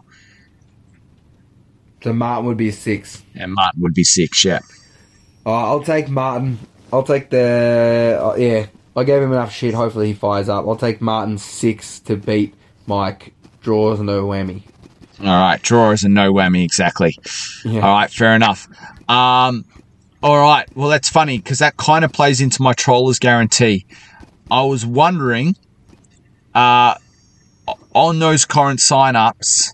So Martin would be a six. And Martin would be six, yeah. Uh, I'll take Martin. I'll take the... Uh, yeah, I gave him enough shit. Hopefully he fires up. I'll take Martin six to beat Mike. Draws, no whammy. All right, draw is a no whammy, exactly. Yeah. All right, fair enough. Um, all right, well, that's funny because that kind of plays into my Trollers guarantee. I was wondering, uh, on those current sign-ups...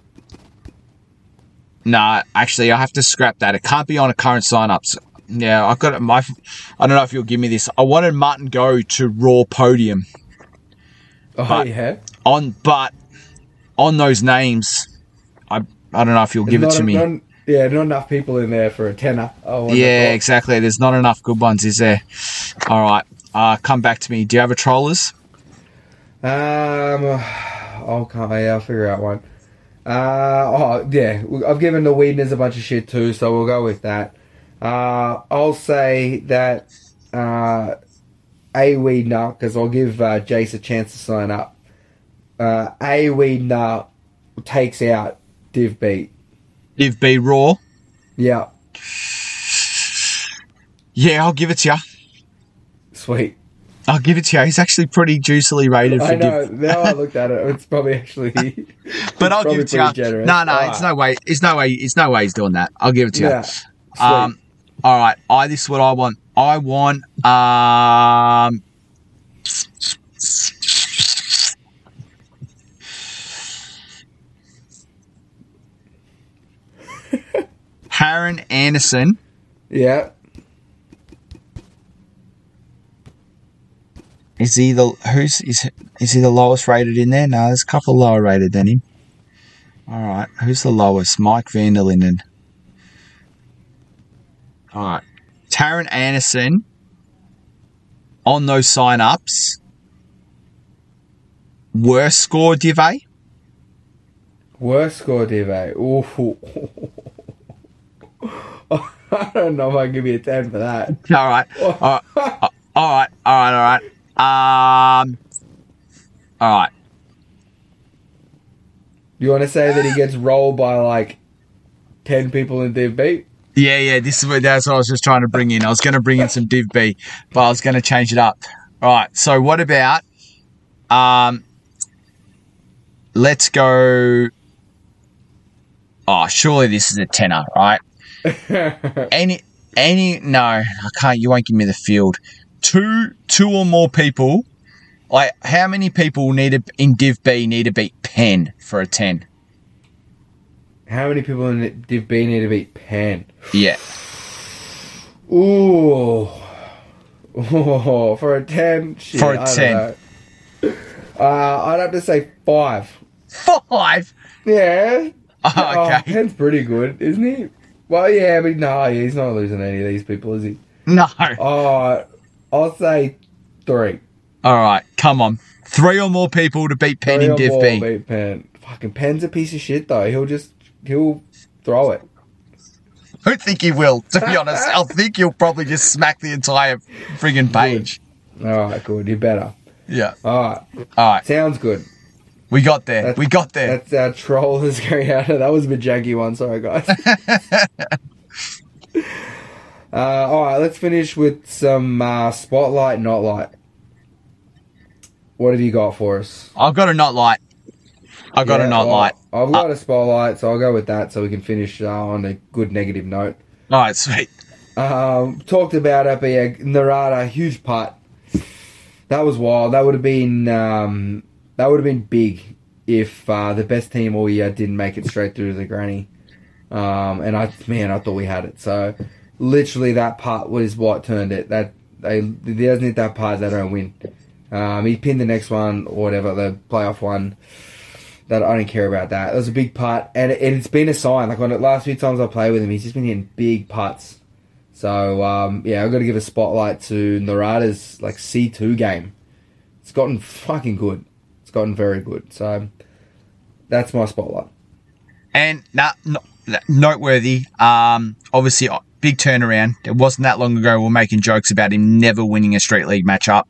Nah, actually, I have to scrap that. It can't be on a current sign-ups. Yeah, I've got it. My, I don't know if you'll give me this. I wanted Martin Go to Raw Podium. Oh, but yeah? On, but on those names, I I don't know if you'll There's give it not to a- me. not- yeah, not enough people in there for a tenner. Oh, Yeah, exactly. There's not enough good ones, is there? All right. Uh, come back to me. Do you have a Trollers? Um, I'll, can't, yeah, I'll figure out one. Uh, oh, yeah, I've given the Weedners a bunch of shit too, so we'll go with that. Uh, I'll say that uh, A Weedner, because I'll give uh, Jace a chance to sign up. Uh, A Weedner takes out Div B. Div B Raw? Yeah, Yeah, I'll give it to you. sweet. I'll give it to you. He's actually pretty juicily rated for I know, Div. now I looked at it, it's probably actually... But I'll probably give it to pretty you. generous. No, no, Alright. it's no way. It's no way. It's no way he's doing that. I'll give it to you. Yeah, sweet. Um, all right. I. This is what I want. I want. Um. Harren Anderson. Yeah. Is he the who's is is he the lowest rated in there? No, there's a couple lower rated than him. All right, who's the lowest? Mike Vanderlinden. All right, Taryn Anderson on those sign ups. Worst score, Div A? Worst score, Div A. Ooh. I don't know if I can give you a ten for that. All right, all right, all right, all right, all right. Um, all right. You want to say that he gets rolled by like ten people in Div B? Yeah, yeah. This is what that's what I was just trying to bring in. I was going to bring in some Div B, but I was going to change it up. All right. So what about um? Let's go. Oh, surely this is a tenner, right? any any no, I can't. You won't give me the field. Two two or more people. Like how many people need to in Div B need to beat Penn for a ten? How many people in Div B need to beat Penn? Yeah. Ooh. Oh, for a ten? Shit, For a I don't ten. know. Uh, I'd have to say five. Five. Yeah. Oh, okay. Oh, Penn's pretty good, isn't he? Well, yeah, but no, he's not losing any of these people, is he? No. Oh, I'll say three. All right, come on. Three or more people to beat Penn Three in or Div more B. beat Penn. Fucking Penn's a piece of shit, though. He'll just, he'll throw it. I don't think he will, to be honest. I think he'll probably just smack the entire friggin' page. All right, good. You better. Yeah. All right. All right, Sounds good. we got there. That's- we got there. That's our trollers going out. That was a bit janky one. Sorry, guys. uh, all right, let's finish with some uh, spotlight, not light. What have you got for us? I've got a not light. I've got Yeah, a not well, light. I've got a spotlight, so I'll go with that so we can finish uh, on a good negative note. All right, sweet. Um, talked about it, but yeah, Narada, huge putt. That was wild. That would have been um, that would have been big if uh, the best team all year didn't make it straight through to the granny. Um, and I, man, I thought we had it. So literally, that putt was what turned it. That they, they doesn't hit that putt, they don't win. Um, he pinned the next one or whatever, the playoff one. That I don't care about that. It was a big putt, and it, it's been a sign. Like on the last few times I played with him, he's just been hitting big putts. So um, yeah, I've got to give a spotlight to Narada's like C two game. It's gotten fucking good. It's gotten very good. So that's my spotlight. And nah, no, noteworthy, um, obviously, big turnaround. It wasn't that long ago we were making jokes about him never winning a Street League matchup.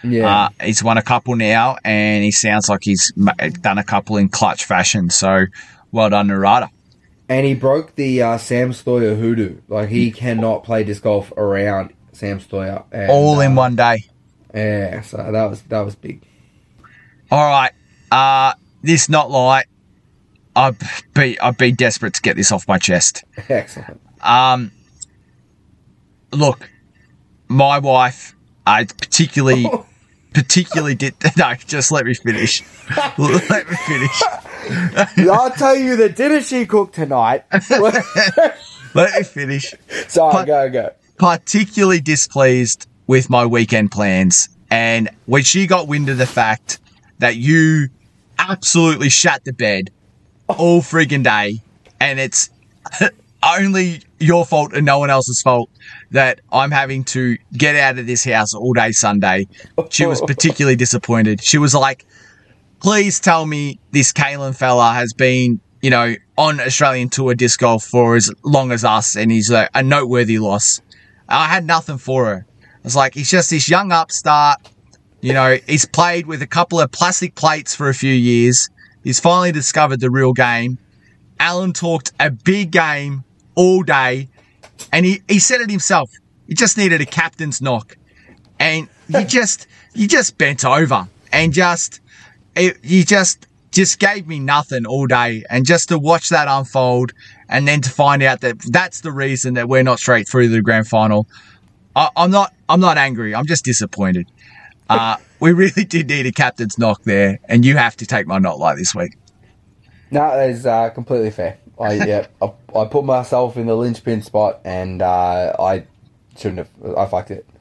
Yeah. Uh, he's won a couple now, and he sounds like he's ma- done a couple in clutch fashion. So, well done, Narada. And he broke the uh, Sam Stoyer hoodoo. Like, he cannot play disc golf around Sam Stoyer. And, All in uh, one day. Yeah, so that was that was big. All right. Uh, this not like I'd be I'd be desperate to get this off my chest. Excellent. Um, look, my wife, I particularly, particularly did. No, just let me finish. Let me finish. I'll tell you the dinner she cooked tonight. Let me finish. Sorry, But- go, go. Particularly displeased with my weekend plans, and when she got wind of the fact that you absolutely shat the bed all friggin' day, and it's only your fault and no one else's fault that I'm having to get out of this house all day Sunday, she was particularly disappointed. She was like, please tell me this Kalen fella has been, you know, on Australian Tour disc golf for as long as us, and he's a, a noteworthy loss. I had nothing for her. I was like, he's just this young upstart. You know, he's played with a couple of plastic plates for a few years. He's finally discovered the real game. Alan talked a big game all day, and he, he said it himself. He just needed a captain's knock. And he just, he just bent over and just, it, he just, just gave me nothing all day. And just to watch that unfold, and then to find out that that's the reason that we're not straight through to the grand final, I, I'm not, I'm not angry. I'm just disappointed. Uh, we really did need a captain's knock there, and you have to take my not like this week. No, that is uh, completely fair. I yeah, I, I put myself in the linchpin spot, and uh, I shouldn't have. I fucked it.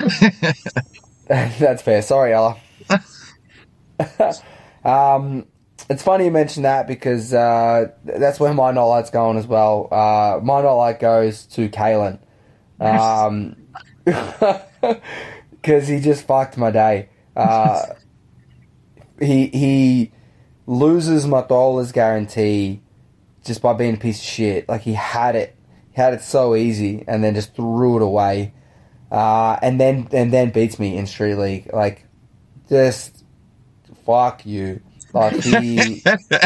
That's fair. Sorry, Ella. um, it's funny you mention that because uh, that's where my not light's going as well. Uh, my not light goes to Kalen. Um, because he just fucked my day. Uh, he he loses Matola's guarantee just by being a piece of shit. Like, he had it, he had it so easy, and then just threw it away. Uh, and then and then beats me in Street League. Like, just fuck you. Like, he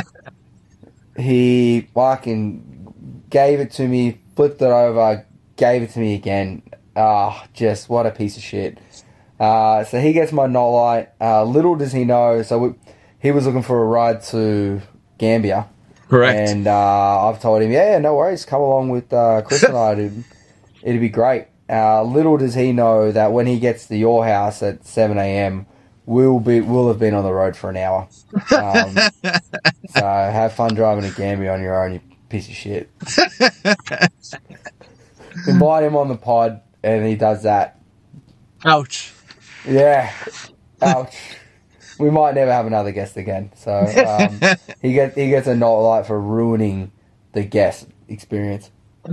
he fucking gave it to me, flipped it over, gave it to me again. Ah, oh, just what a piece of shit. Uh, so he gets my not light. Uh, little does he know, so we, he was looking for a ride to Gambia. Correct. And uh, I've told him, yeah, yeah, no worries, come along with uh, Chris and I. It'd, it'd be great. Uh, little does he know that when he gets to your house at seven a.m., we'll be we'll have been on the road for an hour. Um, so have fun driving to Gambia on your own, you piece of shit. Invite him on the pod, and he does that. Ouch. Yeah. Ouch. We might never have another guest again. So um, he gets he gets a not light for ruining the guest experience.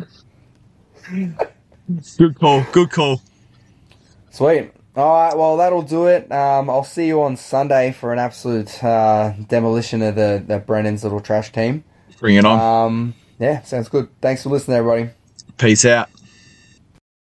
Good call. Good call. Sweet. All right. Well, that'll do it. Um, I'll see you on Sunday for an absolute uh, demolition of the, the Brennan's little trash team. Bring it on. Um, yeah, sounds good. Thanks for listening, everybody. Peace out.